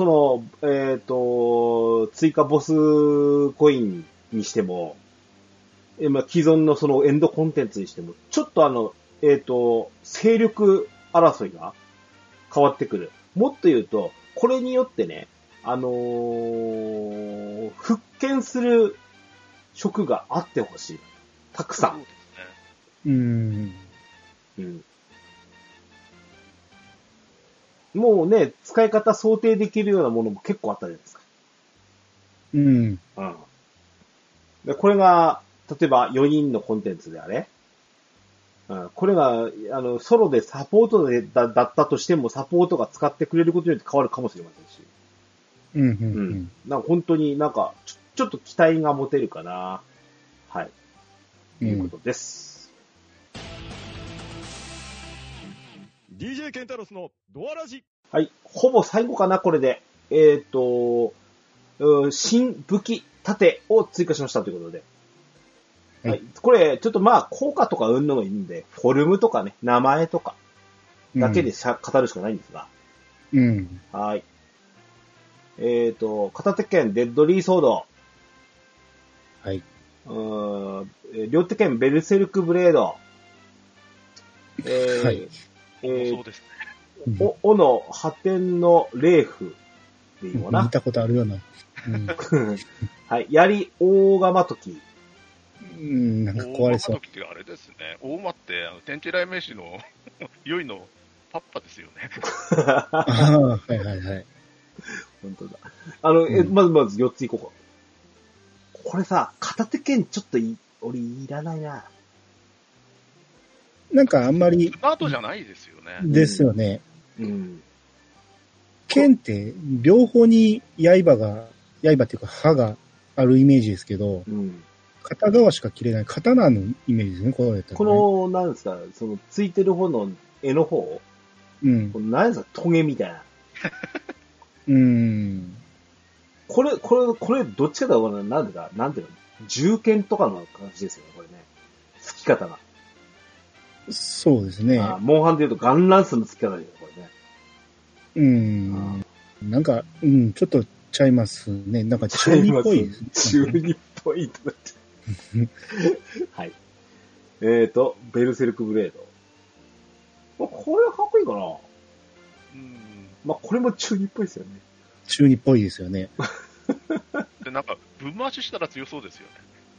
[SPEAKER 1] 追加ボスコインにしても、既存のエンドコンテンツにしても、ちょっと勢力争いが変わってくる。もっと言うと、これによってね、復権する職があってほしい。たくさん。もうね、使い方想定できるようなものも結構あったじゃないですか。でこれが、例えば4人のコンテンツであれ、これが、ソロでサポートだったとしても、サポートが使ってくれることによって変わるかもしれませんし。なんか本当になんか、ちょっと期待が持てるかな。はい。いうことです。
[SPEAKER 4] DJ ケンタロスのドアラジ。
[SPEAKER 1] はい。ほぼ最後かな、これで。新武器盾を追加しましたということで。はい。これ、ちょっとまあ、効果とかうんのもいいんで、フォルムとかね、名前とか、だけで語るしかないんですが。はい。片手剣デッドリーソード。
[SPEAKER 2] はい。
[SPEAKER 1] 両手剣ベルセルクブレード。
[SPEAKER 3] はい。そうです
[SPEAKER 1] ね。斧破天の霊符でいいのかな。
[SPEAKER 2] 見たことあるような。
[SPEAKER 1] はい。槍大釜時。
[SPEAKER 2] なんか壊れそう。
[SPEAKER 3] 大間時ってあれですね。大間って、天地雷鳴士の、良いの、パッパですよね。
[SPEAKER 2] はいはいはい。
[SPEAKER 1] 本当だ。まず4ついこうか。これさ、片手剣ちょっと俺いらないな。
[SPEAKER 2] なんかあんまり。
[SPEAKER 3] スマートじゃないですよね。
[SPEAKER 2] ですよね。剣って、両方に刃っていうか刃があるイメージですけど、片側しか切れない刀のイメージですね、こうやったら、ね。
[SPEAKER 1] この、なんですか、ついてる方の絵の方、何ですか、トゲみたいな。これ、どっちかだろうな、なんていうの、銃剣とかの感じですよね、これね。突き方が。
[SPEAKER 2] そうですね。
[SPEAKER 1] モンハンで言うとガンランスの突き方ですよ、これね。
[SPEAKER 2] なんか、ちょっとちゃいますね。なんか中二っぽいですね。
[SPEAKER 1] 中二っぽいとかって。はい。ベルセルクブレード。これはかっこいいかな。まあ、これも中二っぽいですよね。
[SPEAKER 2] 中二っぽいですよね。
[SPEAKER 3] で、なんか、分回ししたら強そうですよ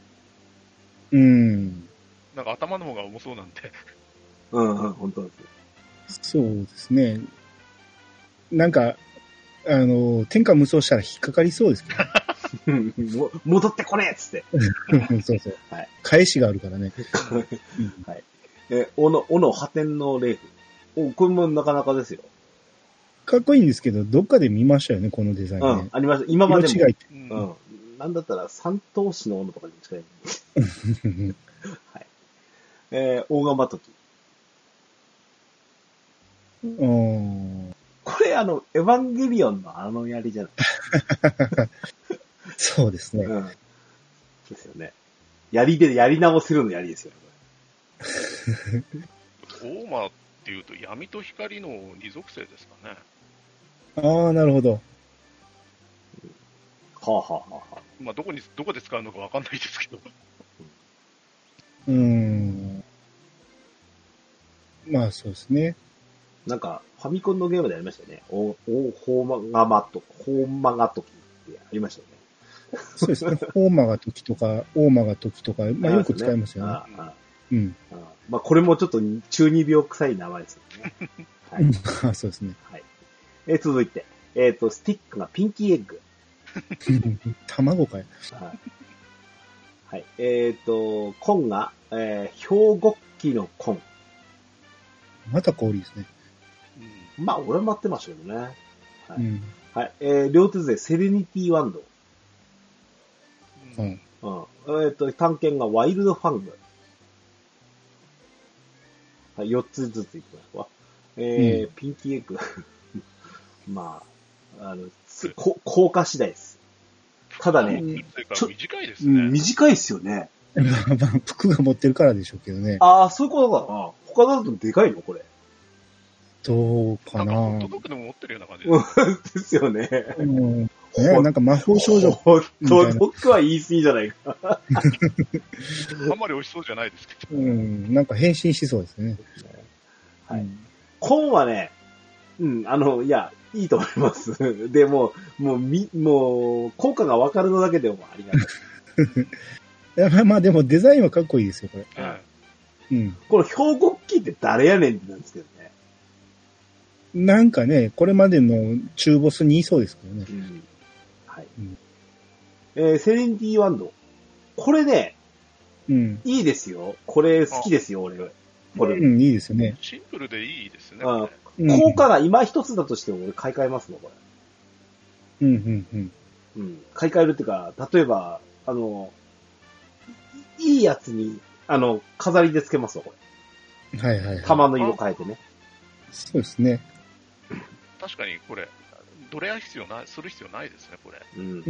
[SPEAKER 3] ね。なんか頭の方が重そうなんで。
[SPEAKER 1] 本当です
[SPEAKER 2] よ。そうですね。なんか、天下無双したら引っかかりそうですけど。
[SPEAKER 1] 戻ってこねえっつって。
[SPEAKER 2] そうそう。はい。返しがあるからね。
[SPEAKER 1] はい。斧破天の霊符。これもなかなかですよ。
[SPEAKER 2] かっこいいんですけど、どっかで見ましたよね、このデザインね。
[SPEAKER 1] うん、ありました。今までも。
[SPEAKER 2] 色違いって。
[SPEAKER 1] うん。なんだったら三頭身の斧とかに近い。はい。大釜時。これエヴァンゲリオンの槍じゃない。
[SPEAKER 2] そうですね。
[SPEAKER 1] うん。ですよね。槍でやり直せるの槍ですよ
[SPEAKER 3] ね。大間っていうと闇と光の二属性ですかね。
[SPEAKER 2] ああ、なるほど。
[SPEAKER 1] はあはあはあ。
[SPEAKER 3] まあどこで使うのかわかんないですけど。
[SPEAKER 2] まあそうですね。
[SPEAKER 1] なんか、ファミコンのゲームでありましたよね。ホーマガトキってありましたよね。
[SPEAKER 2] そうですね。ホーマガトキとか、オーマガトキとか、まあよく使いますよね。うん。
[SPEAKER 1] まあこれもちょっと中二病臭い名前ですよね。はい。
[SPEAKER 2] そうですね。
[SPEAKER 1] はい。続いて、スティックがピンキーエッグ。
[SPEAKER 2] 卵かよ。
[SPEAKER 1] はい。コンが、氷国旗のコン。
[SPEAKER 2] また氷ですね。
[SPEAKER 1] まあ、俺は待ってましたけどね。はい。はい。両手勢、セレニティワンド。探検がワイルドファング。はい、4つずついきますわ。ピンキーエッグ。まあ、効果次第です。ただね、
[SPEAKER 3] 短いですね。
[SPEAKER 1] 短いですよね。
[SPEAKER 2] 服が持ってるからでしょうけどね。
[SPEAKER 1] ああ、そういうことかな。他だとでかいのこれ。
[SPEAKER 2] どうかな。
[SPEAKER 3] ホットドッグでも持ってるような感じ
[SPEAKER 1] ですよね。
[SPEAKER 2] なんか魔法少女。
[SPEAKER 1] ホットドッグは言い過ぎじゃないか。あ
[SPEAKER 3] んまり美味しそうじゃないですけど。
[SPEAKER 2] なんか変身しそうですね。
[SPEAKER 1] はい。コンはね、いや、いいと思います。で、もう、効果がわかるのだけでもありがたい。
[SPEAKER 2] まあでもデザインはかっこいいですよ、これ。
[SPEAKER 1] この氷国旗って誰やねんってなんですけどね。
[SPEAKER 2] なんかね、これまでの中ボスにいそうですけどね。
[SPEAKER 1] はい。セレンティワンド。これね、いいですよ。これ好きですよ、俺。これ。
[SPEAKER 2] いいですよね。
[SPEAKER 3] シンプルでいいですね。
[SPEAKER 1] 効果が今一つだとしても俺買い替えますの、こ
[SPEAKER 2] れ。
[SPEAKER 1] 買い替えるっていうか、例えば、いいやつに、飾りでつけますわ、こ
[SPEAKER 2] れ。はいはいはい。
[SPEAKER 1] 玉の色変えてね。
[SPEAKER 2] そうですね。
[SPEAKER 3] 確かにこれ、ドレアする必要ないですね、これ。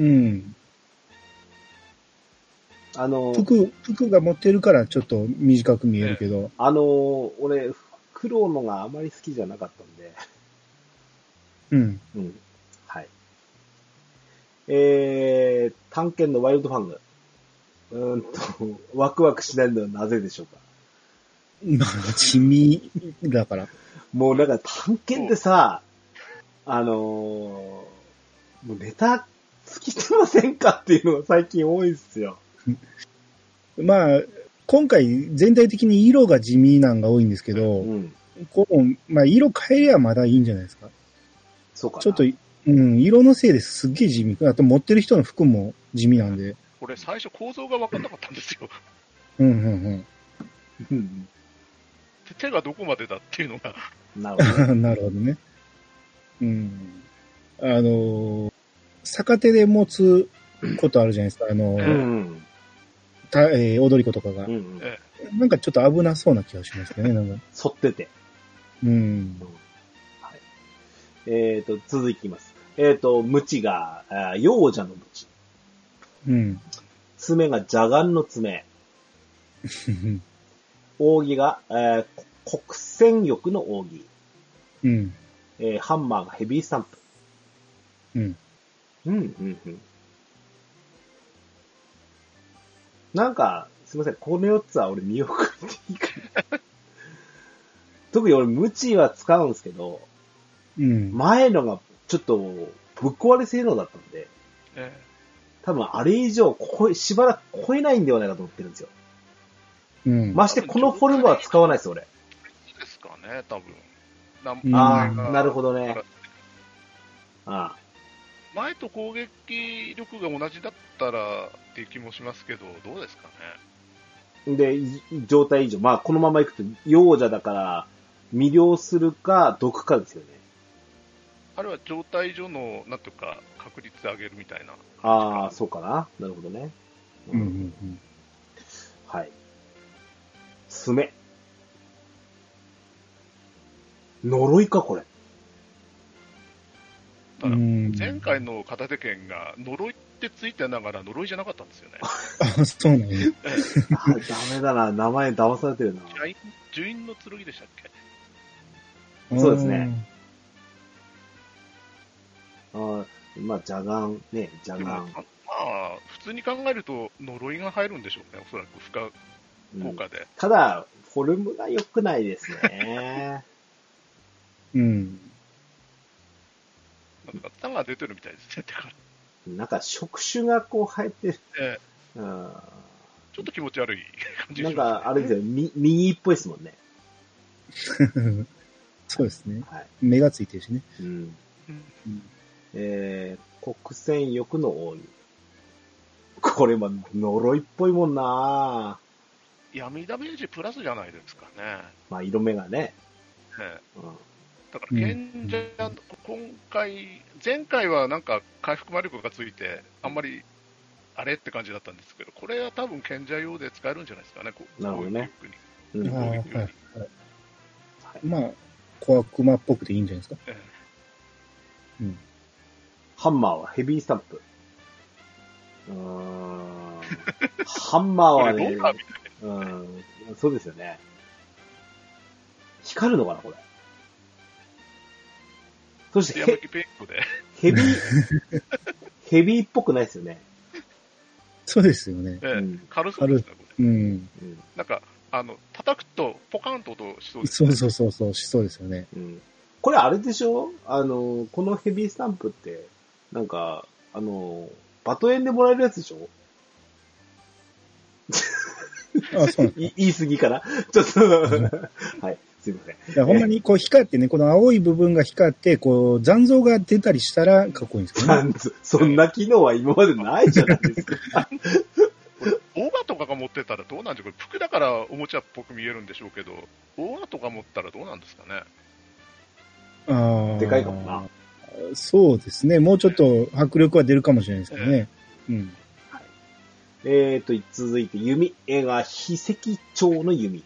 [SPEAKER 2] 服が持ってるからちょっと短く見えるけど。
[SPEAKER 1] 俺、黒のがあまり好きじゃなかったんで。はい。探検のワイルドファング。ワクワクしないのはなぜでしょうか。
[SPEAKER 2] まあ、地味だから。
[SPEAKER 1] もうなんか探検ってさ、もうネタ尽きてませんかっていうのが最近多いですよ。
[SPEAKER 2] まあ、今回全体的に色が地味なんが多いんですけど、まあ色変えりゃまだいいんじゃないですか。
[SPEAKER 1] そうかな。
[SPEAKER 2] ちょっと、色のせいですっげえ地味。あと持ってる人の服も地味なんで。
[SPEAKER 3] これ最初構造が分かんなかったんですよ。手がどこまでだっていうのが。
[SPEAKER 1] なるほど。
[SPEAKER 2] なるほどね。逆手で持つことあるじゃないですか。踊り子とかが。なんかちょっと危なそうな気がしますね。なんか
[SPEAKER 1] 反ってて。はい。続きます。ムチが、幼者のムチ。爪が邪眼の爪。扇が、黒閃翼の扇。ハンマーがヘビースタンプ。なんか、すいません、この4つは俺見送っていいかな。特に俺、ムチは使うんですけど、前のがちょっとぶっ壊れ性能だったんで、多分あれ以上しばらく超えないんではないかと思ってるんですよ。ましてこのフォルムは使わないです、俺。
[SPEAKER 3] ですかね、多分。
[SPEAKER 1] なるほどね。
[SPEAKER 3] 前と攻撃力が同じだったらっていう気もしますけど、どうですか
[SPEAKER 1] ね。で、状態以上。まあ、このままいくと、幼者だから、魅了するか、毒かですよね。
[SPEAKER 3] あれは状態上の、なんていうか、確率上げるみたいな。
[SPEAKER 1] ああ、そうかな。なるほどね。
[SPEAKER 2] うんうんうん。
[SPEAKER 1] はい。爪。呪いか、これ。
[SPEAKER 3] だから前回の片手剣が呪いってついてながら呪いじゃなかったんですよね。
[SPEAKER 2] あ、そうなんや。
[SPEAKER 1] ダメだな。名前騙されてるな。
[SPEAKER 3] 呪印の剣でしたっけ？
[SPEAKER 1] そうですね。まあ、邪眼、ね、邪眼。ま
[SPEAKER 3] あ、普通に考えると呪いが入るんでしょうね。おそらく負荷効果で。
[SPEAKER 1] ただ、フォルムが良くないですね。
[SPEAKER 2] うん。
[SPEAKER 3] なんか、タが出てるみたいですね。
[SPEAKER 1] なんか、触手がこう生えてる。
[SPEAKER 3] ちょっと気持ち悪い感じ
[SPEAKER 1] ですね。なんか、あれですよ、右っぽいですもんね。
[SPEAKER 2] そうですね。はい、目がついてるしね。
[SPEAKER 1] うん。黒閃翼の王に。これも呪いっぽいもんな
[SPEAKER 3] ぁ。闇ダメージプラスじゃないですかね。
[SPEAKER 1] まあ、色目がね。
[SPEAKER 3] だから、賢者、前回はなんか回復魔力がついて、あんまり、あれって感じだったんですけど、これは多分賢者用で使えるんじゃないですかね、
[SPEAKER 1] なるほどね。
[SPEAKER 2] まあ、小悪魔っぽくていいんじゃないですか。
[SPEAKER 1] ハンマーはヘビースタンプ。ハンマーはね、そうですよね。光るのかな、これ。そしてヘビーっぽくないですよね。
[SPEAKER 2] そうですよね。
[SPEAKER 3] 軽そうですね、これ。なんか、叩くとポカンと音しそうですね。
[SPEAKER 2] そう、しそうですよね。
[SPEAKER 1] これあれでしょ？このヘビースタンプって、なんか、バトエンでもらえるやつでしょ？
[SPEAKER 2] あ、そう
[SPEAKER 1] 言い過ぎかな？ちょっと、はい。すいません。
[SPEAKER 2] いや、ほんまにこう光ってね、この青い部分が光って、こう残像が出たりしたらかっこいいんですけどね。
[SPEAKER 1] そんな機能は今までないじゃないですか。
[SPEAKER 3] オーガとかが持ってたらどうなんでしょう？服だからおもちゃっぽく見えるんでしょうけど、オーガとか持ったらどうなんですかね？
[SPEAKER 1] でかいかもな。
[SPEAKER 2] そうですね。もうちょっと迫力は出るかもしれないですけどね。
[SPEAKER 1] 続いて弓。絵が秘石鳥の弓。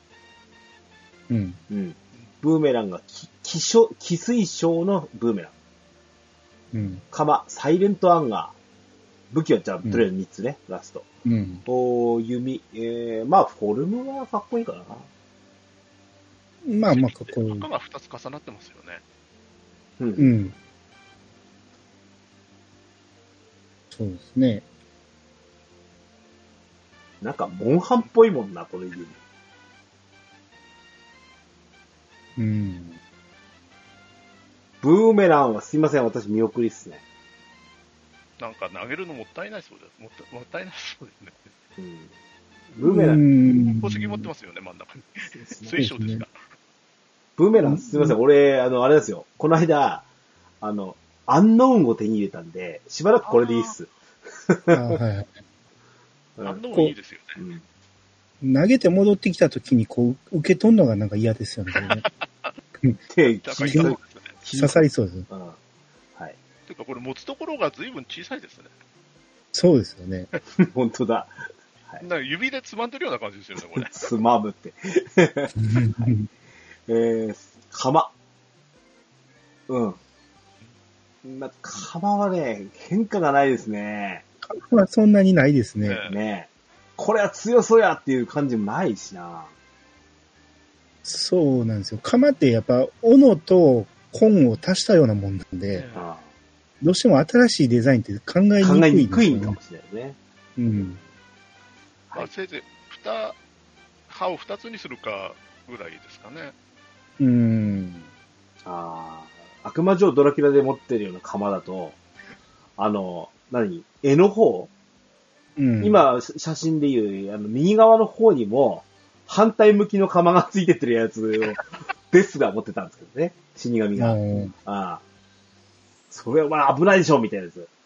[SPEAKER 1] ブーメランが寄水晶のブーメラン。鎌、サイレントアンガー。武器はじゃあ、とりあえず3つね、ラスト。弓、まあ、フォルムはかっこいいかな。
[SPEAKER 2] まあまあ、かっこいい。
[SPEAKER 3] 赤が2つ重なってますよね。
[SPEAKER 2] そうですね。
[SPEAKER 1] なんか、モンハンっぽいもんな、この弓。ブーメランはすいません、私見送りっすね。
[SPEAKER 3] なんか投げるのもったいないそうです。もったいないそうですね。
[SPEAKER 1] ブーメラン。
[SPEAKER 3] 宝石持ってますよね、真ん中に。水晶ですか。
[SPEAKER 1] ブーメラン、すいません、俺、あれですよ。この間、アンノーンを手に入れたんで、しばらくこれでいいっす。
[SPEAKER 3] アンノーンいいですよね。
[SPEAKER 2] 投げて戻ってきた時にこう、受け取るのがなんか嫌ですよね。
[SPEAKER 1] 刺
[SPEAKER 2] さりそうです。
[SPEAKER 1] はい。
[SPEAKER 3] ていうかこれ持つところが随分小さいですね。
[SPEAKER 2] そうですよね。
[SPEAKER 1] 本当だ。
[SPEAKER 3] なんか指でつまんでるような感じですよね、これ。
[SPEAKER 1] つまむって。鎌。鎌はね、変化がないですね。
[SPEAKER 2] 鎌はそんなにないですね。
[SPEAKER 1] ね。これは強そうやっていう感じもないしな。
[SPEAKER 2] そうなんですよ。鎌ってやっぱ、斧と根を足したようなもんなんで、どうしても新しいデザインって考えにくいんですよね。
[SPEAKER 1] かもしれないね。
[SPEAKER 3] せいぜい、刃を2つにするかぐらいですかね。
[SPEAKER 1] 悪魔城ドラキュラで持ってるような鎌だと、絵の方、今、写真でいう、右側の方にも、反対向きの鎌がついてってるやつを、デスが持ってたんですけどね。死神が。それはまあ危ないでしょ、みたいなやつ。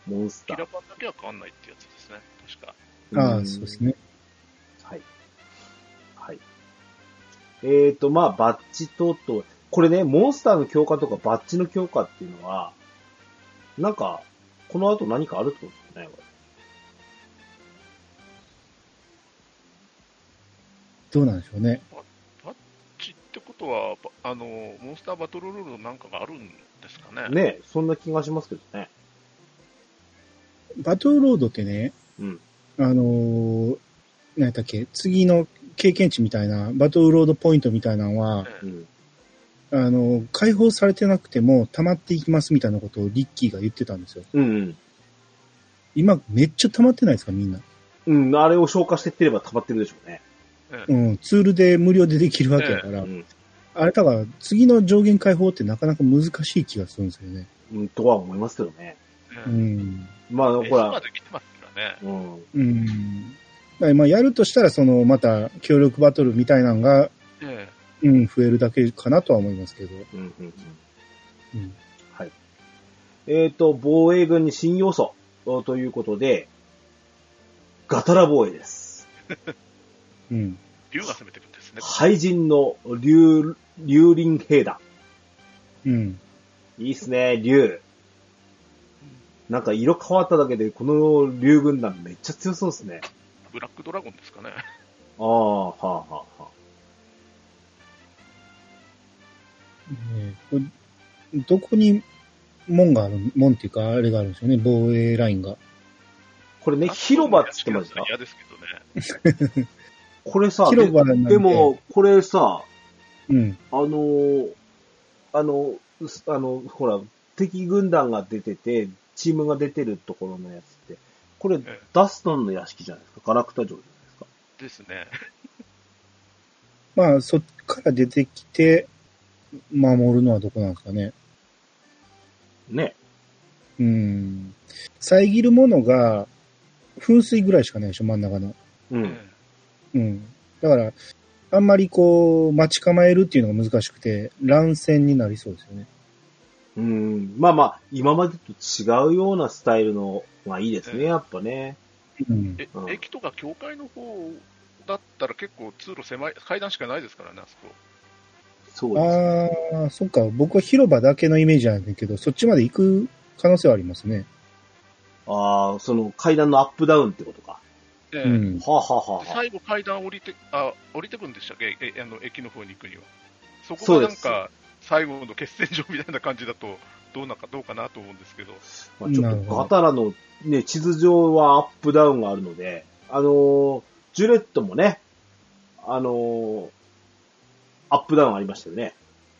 [SPEAKER 1] モンスター。
[SPEAKER 3] キラパンだけは変わんないってやつですね、確か。
[SPEAKER 2] ああ、そうですね。
[SPEAKER 1] はい。はい。まあ、バッジと、これね、モンスターの強化とかバッジの強化っていうのは、なんか、この後何かあるってことですね、これ。
[SPEAKER 2] どうなんでしょうね。
[SPEAKER 3] バッジってことは、モンスターバトルルールなんかがあるんですかね。
[SPEAKER 1] ね、そんな気がしますけどね。
[SPEAKER 2] バトルロードってね、
[SPEAKER 1] うん。
[SPEAKER 2] 何やったっけ、次の経験値みたいな、バトルロードポイントみたいなのは、解放されてなくても溜まっていきますみたいなことをリッキーが言ってたんですよ。
[SPEAKER 1] うんうん。
[SPEAKER 2] 今めっちゃ溜まってないですか、みんな。
[SPEAKER 1] うん、あれを消化してってれば溜まってるでしょうね。
[SPEAKER 2] うん、ツールで無料でできるわけだから、あれだから次の上限解放ってなかなか難しい気がするんですよね。
[SPEAKER 1] うん、とは思いますけどね。
[SPEAKER 2] うん。
[SPEAKER 1] まあ、ほら。
[SPEAKER 3] まで来てますからね。
[SPEAKER 2] うん。だからまあやるとしたら、また協力バトルみたいなのが、うん、増えるだけかなとは思いますけど。
[SPEAKER 1] はい。防衛軍に新要素ということで、ガタラ防衛です。
[SPEAKER 2] うん。
[SPEAKER 3] 竜が攻めてくるんですね。
[SPEAKER 1] 廃人の竜輪兵団。
[SPEAKER 2] うん。
[SPEAKER 1] いいっすね、竜。なんか色変わっただけで、この竜軍団めっちゃ強そうですね。
[SPEAKER 3] ブラックドラゴンですかね。
[SPEAKER 1] ああ、はあ、はあ、はあ。
[SPEAKER 2] どこに門っていうか、あれがあるんですよね、防衛ラインが。
[SPEAKER 1] これね、広場って言ってました。
[SPEAKER 3] 嫌ですけどね。
[SPEAKER 1] これさ、
[SPEAKER 2] 広場なんで
[SPEAKER 1] も、これさ、
[SPEAKER 2] うん。
[SPEAKER 1] ほら、敵軍団が出てて、チームが出てるところのやつって、これ、ダストンの屋敷じゃないですか。ガラクタ城じゃないですか。
[SPEAKER 3] ですね。
[SPEAKER 2] まあ、そっから出てきて、守るのはどこなんですかね。
[SPEAKER 1] ね。
[SPEAKER 2] 遮るものが、噴水ぐらいしかないでしょ、真ん中の。だから、あんまり待ち構えるっていうのが難しくて、乱戦になりそうですよね。
[SPEAKER 1] まあまあ、今までと違うようなスタイルのがいいですね、やっぱね。
[SPEAKER 3] 駅とか教会の方だったら結構通路狭い、階段しかないですからね、あそこ。
[SPEAKER 1] そうですね。
[SPEAKER 2] ああ、そっか。僕は広場だけのイメージなんだけど、そっちまで行く可能性はありますね。
[SPEAKER 1] ああ、その階段のアップダウンってことか。はあ、はあはあ、
[SPEAKER 3] 最後階段降りてくんでしたっけ、駅の方に行くには。そこがなんか、最後の決戦場みたいな感じだと、どうかなと思うんですけど。
[SPEAKER 1] まあ、ちょっとガタラのね、地図上はアップダウンがあるので、ジュレットもね、アップダウンありましたよね。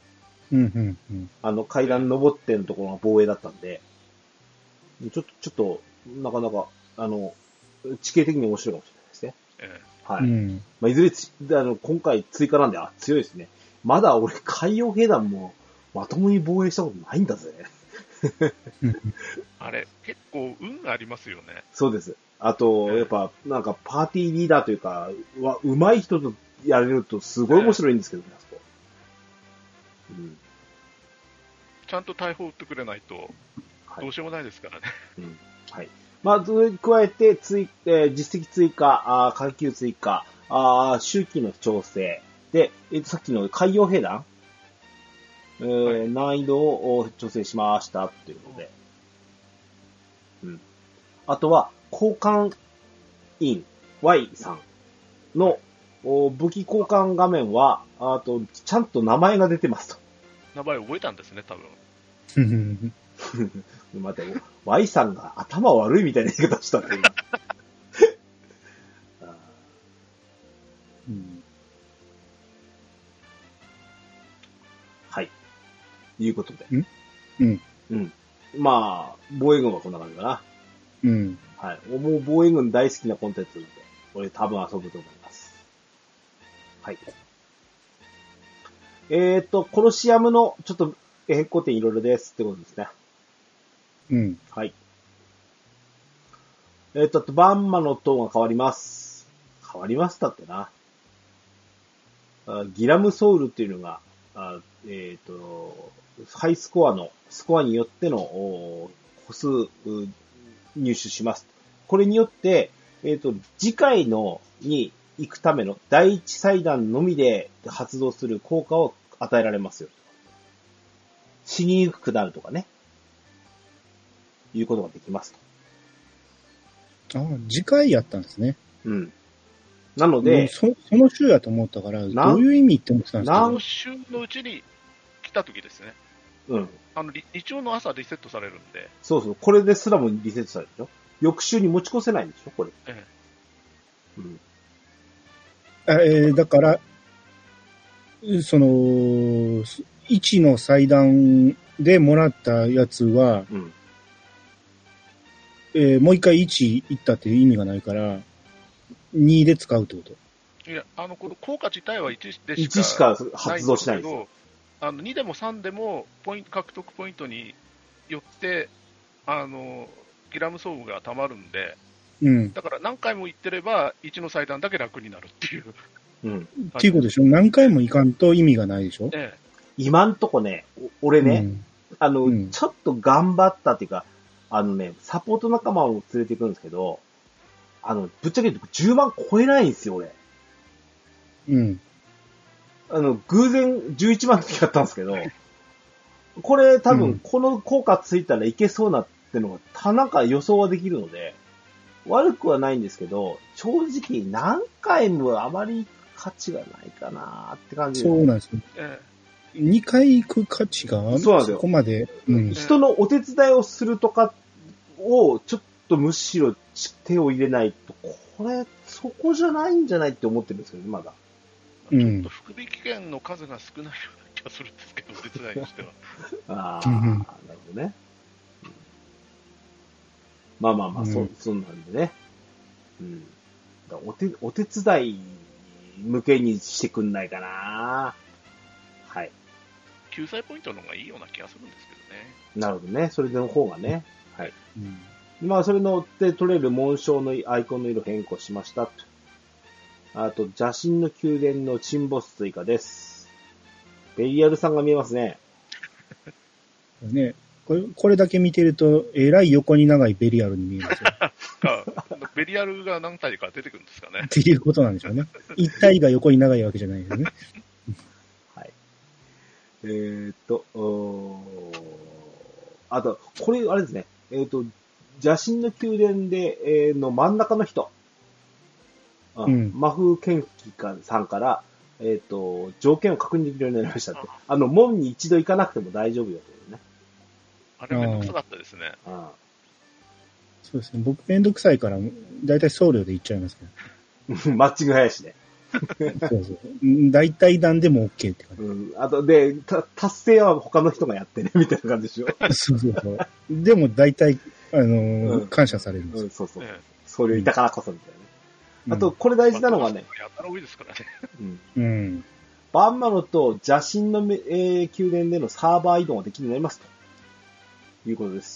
[SPEAKER 1] 階段登ってのところが防衛だったんで、ちょっと、なかなか、地形的に面白いかもしれないですね。はい。まあ、いずれ今回追加なんで、強いですね。まだ俺、海洋兵団も、まともに防衛したことないんだぜ。
[SPEAKER 3] あれ、結構、運がありますよね。
[SPEAKER 1] そうです。あと、やっぱ、なんか、パーティーリーダーというか、上手い人とやれると、すごい面白いんですけどね、あそこ。
[SPEAKER 3] ちゃんと大砲撃ってくれないと、どうしようもないですからね。
[SPEAKER 1] はい。まあ、それに加えて、実績追加、階級追加、周期の調整、で、さっきの海洋兵団、難易度を調整しました、ということで。あとは、交換員 Y さんの武器交換画面は、ちゃんと名前が出てますと。
[SPEAKER 3] 名前覚えたんですね、多分。
[SPEAKER 1] 待って、Y さんが頭悪いみたいな言い方したって。はい。いうことで。まあ、防衛軍はこんな感じかな。はい。もう防衛軍大好きなコンテンツなので、俺多分遊ぶと思います。はい。コロシアムのちょっと変更点いろいろですってことですね。はい。バンマの塔が変わります。変わりましたってな。ギラムソウルっていうのが、ハイスコアによっての個数入手します。これによって、次回に行くための第一祭壇のみで発動する効果を与えられますよ。死ににくくなるとかね。いうことができます
[SPEAKER 2] と。ああ、次回やったんですね。
[SPEAKER 1] うん。なので、
[SPEAKER 2] その週やと思ったから、どういう意味って思ってたんですか？
[SPEAKER 3] その週のうちに来た時ですね。
[SPEAKER 1] うん。
[SPEAKER 3] 日曜の朝リセットされるんで。
[SPEAKER 1] そうそう。これですらもリセットされるでしょ。翌週に持ち越せないんでしょこれ。
[SPEAKER 2] うん。だから、その、1の祭壇でもらったやつは、もう一回1行ったっていう意味がないから、2で使うってこと？
[SPEAKER 3] いや、この効果自体は1で
[SPEAKER 1] 1しか発動しないんですよ。
[SPEAKER 3] 2でも3でも獲得ポイントによって、ギラム総具が溜まるんで、
[SPEAKER 2] うん。
[SPEAKER 3] だから何回も行ってれば、1の祭壇だけ楽になるっていう。
[SPEAKER 2] うん。っていうことでしょ？何回も行かんと意味がないでしょ？
[SPEAKER 1] 今んとこね、俺ね、ちょっと頑張ったっていうか、サポート仲間を連れて行くんですけど、ぶっちゃけ言うと10万超えないんですよ、俺。
[SPEAKER 2] うん。
[SPEAKER 1] 偶然11万の時やったんですけど、これ多分この効果ついたらいけそうなってのが、なんか予想はできるので、悪くはないんですけど、正直何回もあまり価値がないかなって感じ。
[SPEAKER 2] そうなんですよ。2回行く価値がそこまで、
[SPEAKER 1] 人のお手伝いをするとかをちょっとむしろ手を入れないと、これそこじゃないんじゃないって思ってるんですけどね、まだ。
[SPEAKER 3] ちょっと福引券の数が少ないような気がするんですけど、お手伝いとしては。
[SPEAKER 1] ああ、なるほどね。まあまあまあ、そうなんでね。うん。お手伝い向けにしてくんないかな。はい。
[SPEAKER 3] 救済ポイントの方がいいような気がするんですけどね。
[SPEAKER 1] なるほどね。それの方がね。はい。まあ、それので取れる紋章のアイコンの色変更しましたと。あと、邪神の宮殿の沈没追加です。ベリアルさんが見えますね。
[SPEAKER 2] ね。これだけ見てると、えらい横に長いベリアルに見えますよ。
[SPEAKER 3] ベリアルが何体か出てくるんですかね。
[SPEAKER 2] っていうことなんでしょうね。一体が横に長いわけじゃないですね。
[SPEAKER 1] はい。あと、これ、あれですね。邪神の宮殿で、の真ん中の人。魔風剣気さんから、条件を確認できるようになりましたって。門に一度行かなくても大丈夫よというね。
[SPEAKER 3] あれめんどくさかったですね。
[SPEAKER 2] そうですね。僕めんどくさいから、だいたい送料で行っちゃいます
[SPEAKER 1] けど。マッチング早いしね。
[SPEAKER 2] そうそう。だいたい何でも OK って感じ。
[SPEAKER 1] あと、で、達成は他の人がやってね、みたいな感じでしょ。
[SPEAKER 2] そうそうそう。でもだいたい、感謝されるんですよ。
[SPEAKER 1] そうそう。送料いたからこそみたいな。あと、これ大事なのがね。
[SPEAKER 3] やたら多いですから
[SPEAKER 1] ね。バンマロと邪神の、宮殿でのサーバー移動ができるようになりますと。いうことです。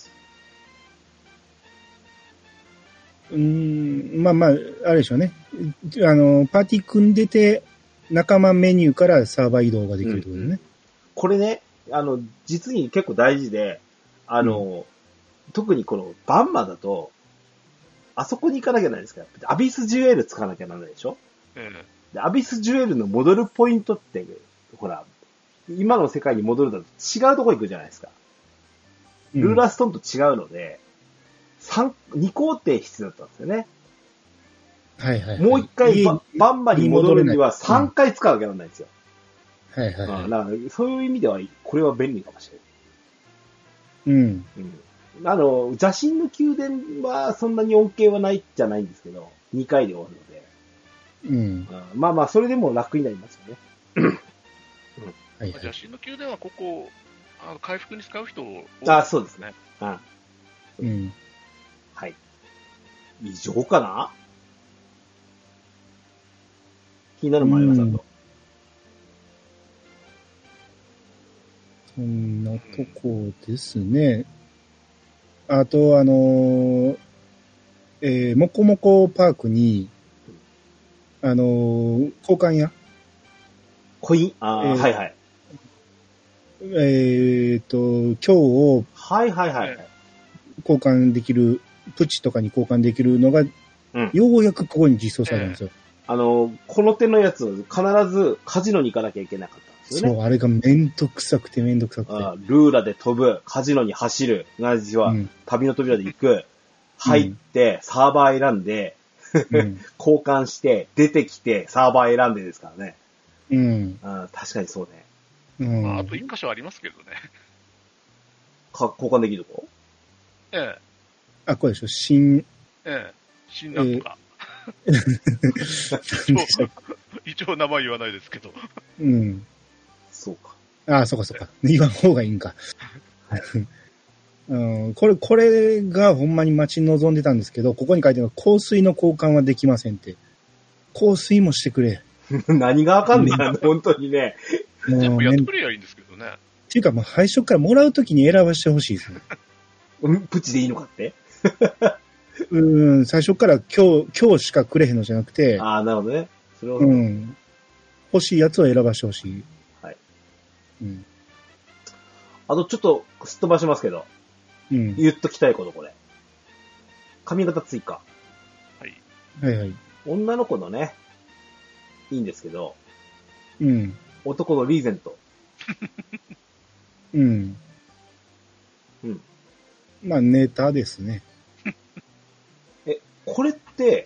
[SPEAKER 2] まあまあ、あれでしょうね。パーティー組んでて、仲間メニューからサーバー移動ができるってことね。
[SPEAKER 1] これね、実に結構大事で、特にこのバンマだと、あそこに行かなきゃないですか。アビスジュエル使わなきゃならないでしょ。でアビスジュエルの戻るポイントって、ほら、今の世界に戻るだと違うとこ行くじゃないですか。ルーラーストーンと違うので、2工程必要だったんですよね。
[SPEAKER 2] はいはい、はい。
[SPEAKER 1] もう一回バンマに戻るには3回使うわけなんないんですよ。
[SPEAKER 2] はいはい、はい。
[SPEAKER 1] だからそういう意味では、これは便利かもし
[SPEAKER 2] れない。
[SPEAKER 1] 邪神の宮殿はそんなに恩恵はないじゃないんですけど、2回で終わるので。まあまあ、それでも楽になりますよね。
[SPEAKER 3] 邪神の宮殿はここ、回復に使う人多い
[SPEAKER 1] ですね。そうですね。はい。以上かな？気になるもありますと。
[SPEAKER 2] そんなとこですね。あと、もこもこパークに、交換屋
[SPEAKER 1] はいはい。
[SPEAKER 2] 今日を、
[SPEAKER 1] はいはいはい。
[SPEAKER 2] 交換できるプチとかに交換できるのが、ようやくここに実装されるんですよ。
[SPEAKER 1] この手のやつを必ずカジノに行かなきゃいけなかったんですよね。
[SPEAKER 2] そう、あれがめんどくさくて。ル
[SPEAKER 1] ーラで飛ぶ、カジノに走る、同じは、旅の扉で行く、入って、サーバー選んで、交換して、出てきて、サーバー選んでですからね。確かにそう
[SPEAKER 3] ね。あと一箇所ありますけどね。
[SPEAKER 1] 交換できるとこ？
[SPEAKER 2] あ、これでしょ、新
[SPEAKER 3] なんとか。一応名前言わないですけど。
[SPEAKER 1] そうか。
[SPEAKER 2] そうか。言わん方がいいんか。これがほんまに待ち望んでたんですけど、ここに書いてある香水の交換はできませんって。香水もしてくれ。
[SPEAKER 1] 何がわかんねえやん、本当にね。
[SPEAKER 3] 全部やってくれりゃいいんですけどね。
[SPEAKER 2] っていうか、最初からもらうときに選ばしてほしいですね。
[SPEAKER 1] プチでいいのかって
[SPEAKER 2] 最初から今日しかくれへんのじゃなくて。
[SPEAKER 1] なるほどね。それは
[SPEAKER 2] 欲しいやつを選ばしてほしい。
[SPEAKER 1] はい。あとちょっとすっ飛ばしますけど。言っときたいこと、これ。髪型追加。
[SPEAKER 2] はい。
[SPEAKER 1] 女の子のね、いいんですけど。男のリーゼント。
[SPEAKER 2] まあ、ネタですね。
[SPEAKER 1] これって、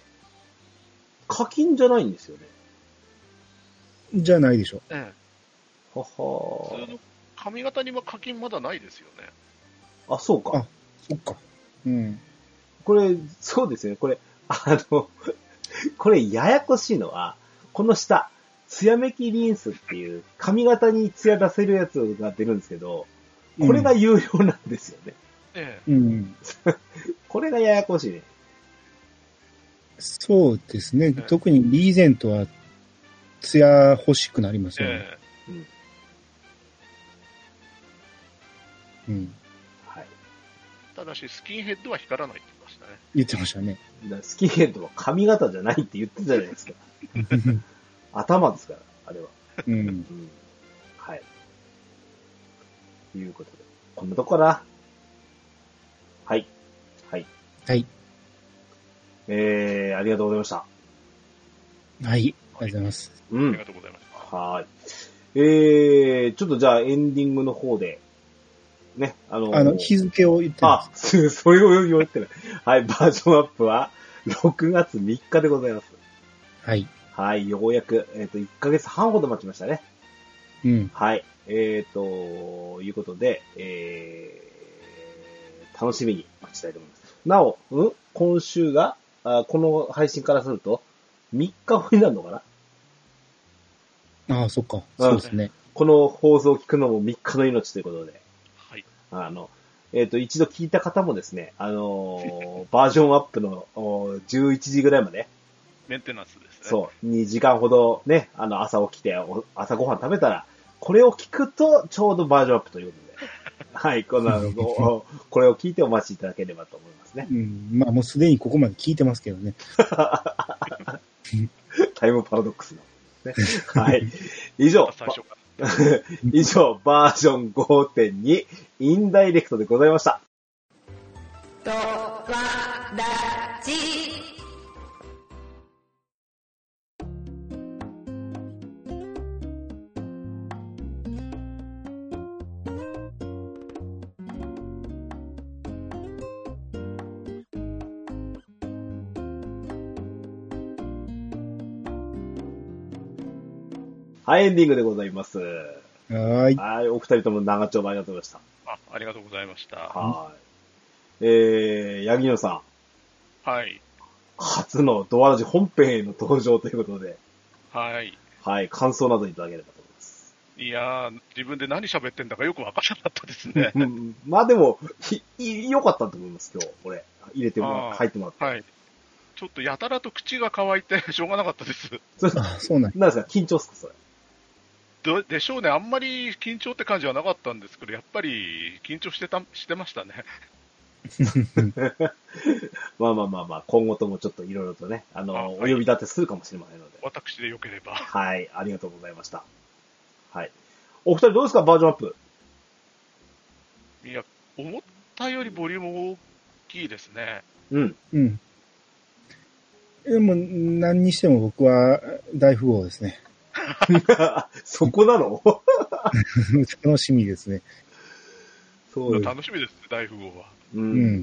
[SPEAKER 1] 課金じゃないんですよね。
[SPEAKER 2] じゃないでしょ。
[SPEAKER 1] はは
[SPEAKER 3] 普通の髪型には課金まだないですよね。
[SPEAKER 1] そうか。
[SPEAKER 2] そっか。
[SPEAKER 1] これ、そうですよね。これ、これ、ややこしいのは、この下、ツヤメキリンスっていう髪型にツヤ出せるやつが出るんですけど、これが有料なんですよね。これがややこしいね。
[SPEAKER 2] そうですね。特にリーゼントはツヤ欲しくなりますよね。
[SPEAKER 1] はい。
[SPEAKER 3] ただし、スキンヘッドは光らないって
[SPEAKER 2] 言ってましたね。
[SPEAKER 1] スキンヘッドは髪型じゃないって言ってたじゃないですか。頭ですから、あれは。はい。ということで。こんなとこかな。はい。
[SPEAKER 2] はい。
[SPEAKER 1] ありがとうございました。
[SPEAKER 2] はい。ありがとうございます。
[SPEAKER 3] ありがとうございました。
[SPEAKER 1] はい。ちょっとじゃあエンディングの方で、ね、
[SPEAKER 2] 日付を言ってます。
[SPEAKER 1] それを言われてない。はい、バージョンアップは6月3日でございます。
[SPEAKER 2] はい。
[SPEAKER 1] はい、ようやく、1ヶ月半ほど待ちましたね。はい。いうことで、楽しみに待ちたいと思います。なお、今週が、この配信からすると、3日後になるのか
[SPEAKER 2] な？そっか。そうですね。
[SPEAKER 1] この放送を聞くのも3日の命ということで。
[SPEAKER 3] はい。
[SPEAKER 1] 一度聞いた方もですね、バージョンアップの11時ぐらいまで。
[SPEAKER 3] メンテナンスですね。
[SPEAKER 1] そう。2時間ほどね、朝起きて、朝ごはん食べたら、これを聞くと、ちょうどバージョンアップということで。はい。これを聞いてお待ちいただければと思いますね。
[SPEAKER 2] まあもうすでにここまで聞いてますけどね。
[SPEAKER 1] タイムパラドックスの。ね、はい。以上、バージョン 5.2 インダイレクトでございました。
[SPEAKER 5] ドワラジ
[SPEAKER 1] はい、エンディングでございます。
[SPEAKER 2] はい。
[SPEAKER 1] はい、お二人とも長丁場ありがとうございました。
[SPEAKER 3] ありがとうございました。
[SPEAKER 1] はい。八木野さ
[SPEAKER 3] ん。はい。
[SPEAKER 1] 初のドアラジ本編への登場ということで。
[SPEAKER 3] はい。
[SPEAKER 1] はい、感想などいただければと思います。
[SPEAKER 3] いやー、自分で何喋ってんだかよくわからなかったですね。
[SPEAKER 1] まあでも、良かったと思います、今日。これ。入ってもらって。
[SPEAKER 3] はい。ちょっとやたらと口が乾いてしょうがなかったです。
[SPEAKER 2] そうなん
[SPEAKER 1] ですか？緊張っすか、それ。
[SPEAKER 3] でしょうね。あんまり緊張って感じはなかったんですけど、やっぱり緊張してましたね。
[SPEAKER 1] まあ、今後ともちょっといろいろとね、お呼び立てするかもしれませんので。
[SPEAKER 3] 私でよければ。
[SPEAKER 1] はい、ありがとうございました。はい。お二人どうですか、バージョンアップ。
[SPEAKER 3] いや、思ったよりボリューム大きいですね。
[SPEAKER 2] うん。うん。でも、何にしても僕は大富豪ですね。
[SPEAKER 1] そこなの
[SPEAKER 2] 楽しみですね。
[SPEAKER 3] そう楽しみですね、大富豪は。
[SPEAKER 1] うん。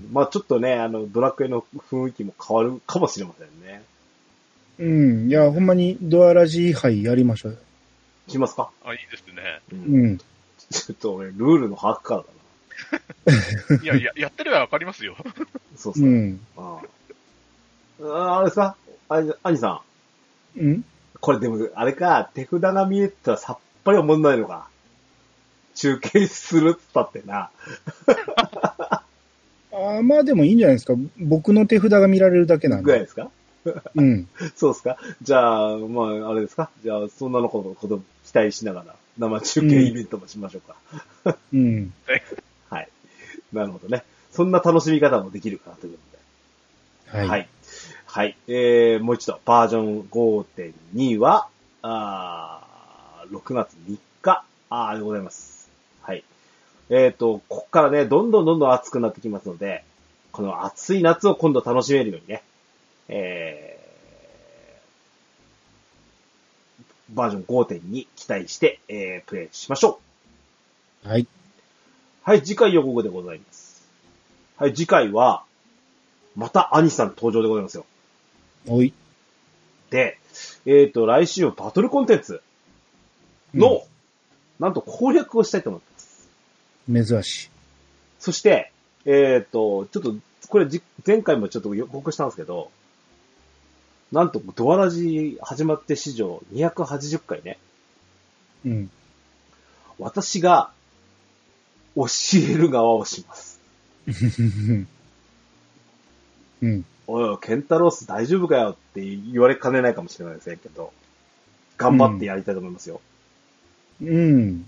[SPEAKER 1] まあちょっとね、ドラクエの雰囲気も変わるかもしれませんね。
[SPEAKER 2] うん。いや、ほんまにドアラジ杯やりましょうよ。
[SPEAKER 1] しますか？
[SPEAKER 3] あ、いいですね。
[SPEAKER 1] うん。ちょっと俺、ルールの把握から
[SPEAKER 3] だな。いや、やってればわかりますよ。
[SPEAKER 1] そうそう。うん。あれですか？アニさ
[SPEAKER 2] ん。うん？
[SPEAKER 1] これでも、あれか、手札が見えたらさっぱり思んないのか。中継するっつったってな。
[SPEAKER 2] まあでもいいんじゃないですか。僕の手札が見られるだけなんで。
[SPEAKER 1] ぐらいですか？
[SPEAKER 2] うん。
[SPEAKER 1] そうですか？じゃあ、まあ、あれですか？じゃあ、そんなのこと期待しながら、生中継イベントもしましょうか。
[SPEAKER 2] うん。
[SPEAKER 1] はい。なるほどね。そんな楽しみ方もできるかなということで。
[SPEAKER 2] はい。
[SPEAKER 1] はい。はい。もう一度、バージョン 5.2 は、6月3日、でございます。はい。ここからね、どんどん暑くなってきますので、この暑い夏を今度楽しめるようにね、バージョン 5.2 期待して、プレイしましょ
[SPEAKER 2] う。はい。
[SPEAKER 1] はい、次回予告でございます。はい、次回は、またアニさん登場でございますよ。
[SPEAKER 2] おい。
[SPEAKER 1] で、来週はバトルコンテンツの、なんと攻略をしたいと思い
[SPEAKER 2] ます。珍しい。
[SPEAKER 1] そして、ちょっと、これ前回もちょっと予告したんですけど、なんとドアラジ始まって史上280回ね。
[SPEAKER 2] うん。
[SPEAKER 1] 私が教える側をします。
[SPEAKER 2] うん。
[SPEAKER 1] おい、ケンタロス大丈夫かよって言われかねないかもしれないですけど、頑張ってやりたいと思いますよ。
[SPEAKER 2] うん。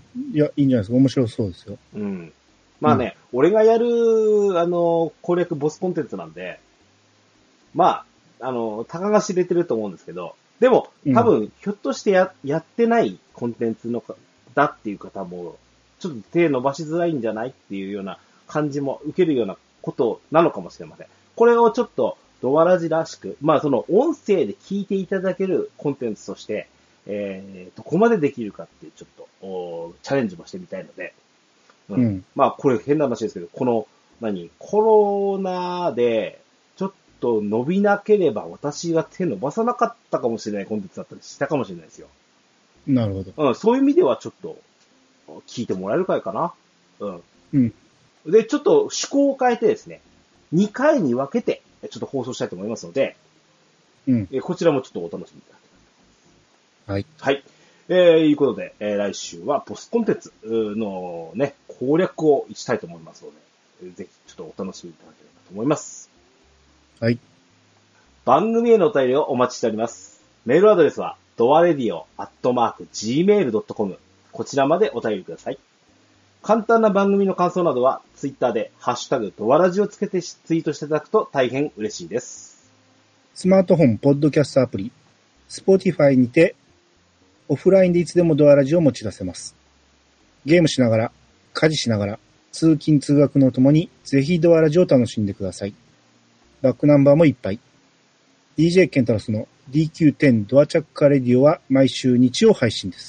[SPEAKER 2] いや、いいんじゃないですか。面白そうですよ。
[SPEAKER 1] うん。まあね、俺がやる、攻略ボスコンテンツなんで、まあ、たかが知れてると思うんですけど、でも、多分、ひょっとしてやってないコンテンツだっていう方も、ちょっと手伸ばしづらいんじゃないっていうような感じも受けるようなことなのかもしれません。これをちょっと、ドアラジらしく、まあその音声で聞いていただけるコンテンツとして、どこまでできるかっていうちょっと、チャレンジもしてみたいので、
[SPEAKER 2] うん。
[SPEAKER 1] まあこれ変な話ですけど、この、コロナで、ちょっと伸びなければ私が手伸ばさなかったかもしれないコンテンツだったりしたかもしれないですよ。
[SPEAKER 2] なるほど。
[SPEAKER 1] うん、そういう意味ではちょっと、聞いてもらえるかいかな。うん。
[SPEAKER 2] うん。
[SPEAKER 1] で、ちょっと趣向を変えてですね、2回に分けて、ちょっと放送したいと思いますので、
[SPEAKER 2] うん。
[SPEAKER 1] こちらもちょっとお楽しみいただけ
[SPEAKER 2] はい。
[SPEAKER 1] はい。いうことで、来週はボスコンテンツのね、攻略をしたいと思いますので、ぜひちょっとお楽しみいただければと思います。
[SPEAKER 2] はい。
[SPEAKER 1] 番組へのお便りをお待ちしております。メールアドレスは、doaradio@gmail.com こちらまでお便りください。簡単な番組の感想などは、ツイッターで、ハッシュタグ、ドアラジをつけてツイートしていただくと大変嬉しいです。
[SPEAKER 2] スマートフォン、ポッドキャストアプリ、Spotify にて、オフラインでいつでもドアラジを持ち出せます。ゲームしながら、家事しながら、通勤通学のともに、ぜひドアラジを楽しんでください。バックナンバーもいっぱい。DJ ケンタロスの DQ10 ドアチャッカーレディオは毎週日曜配信です。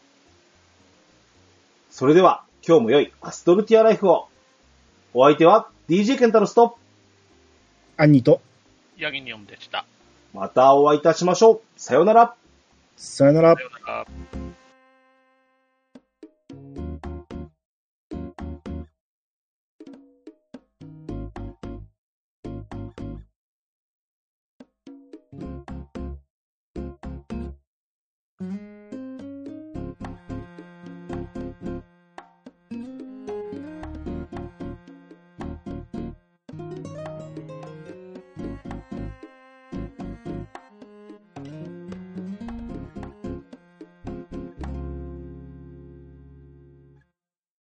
[SPEAKER 1] それでは、今日も良いアストルティアライフを。お相手は DJ ケンタロスと
[SPEAKER 2] アンニと
[SPEAKER 3] ヤギニョンでした。
[SPEAKER 1] またお会いいたしましょう。さようなら。
[SPEAKER 2] さようなら。
[SPEAKER 3] さようなら。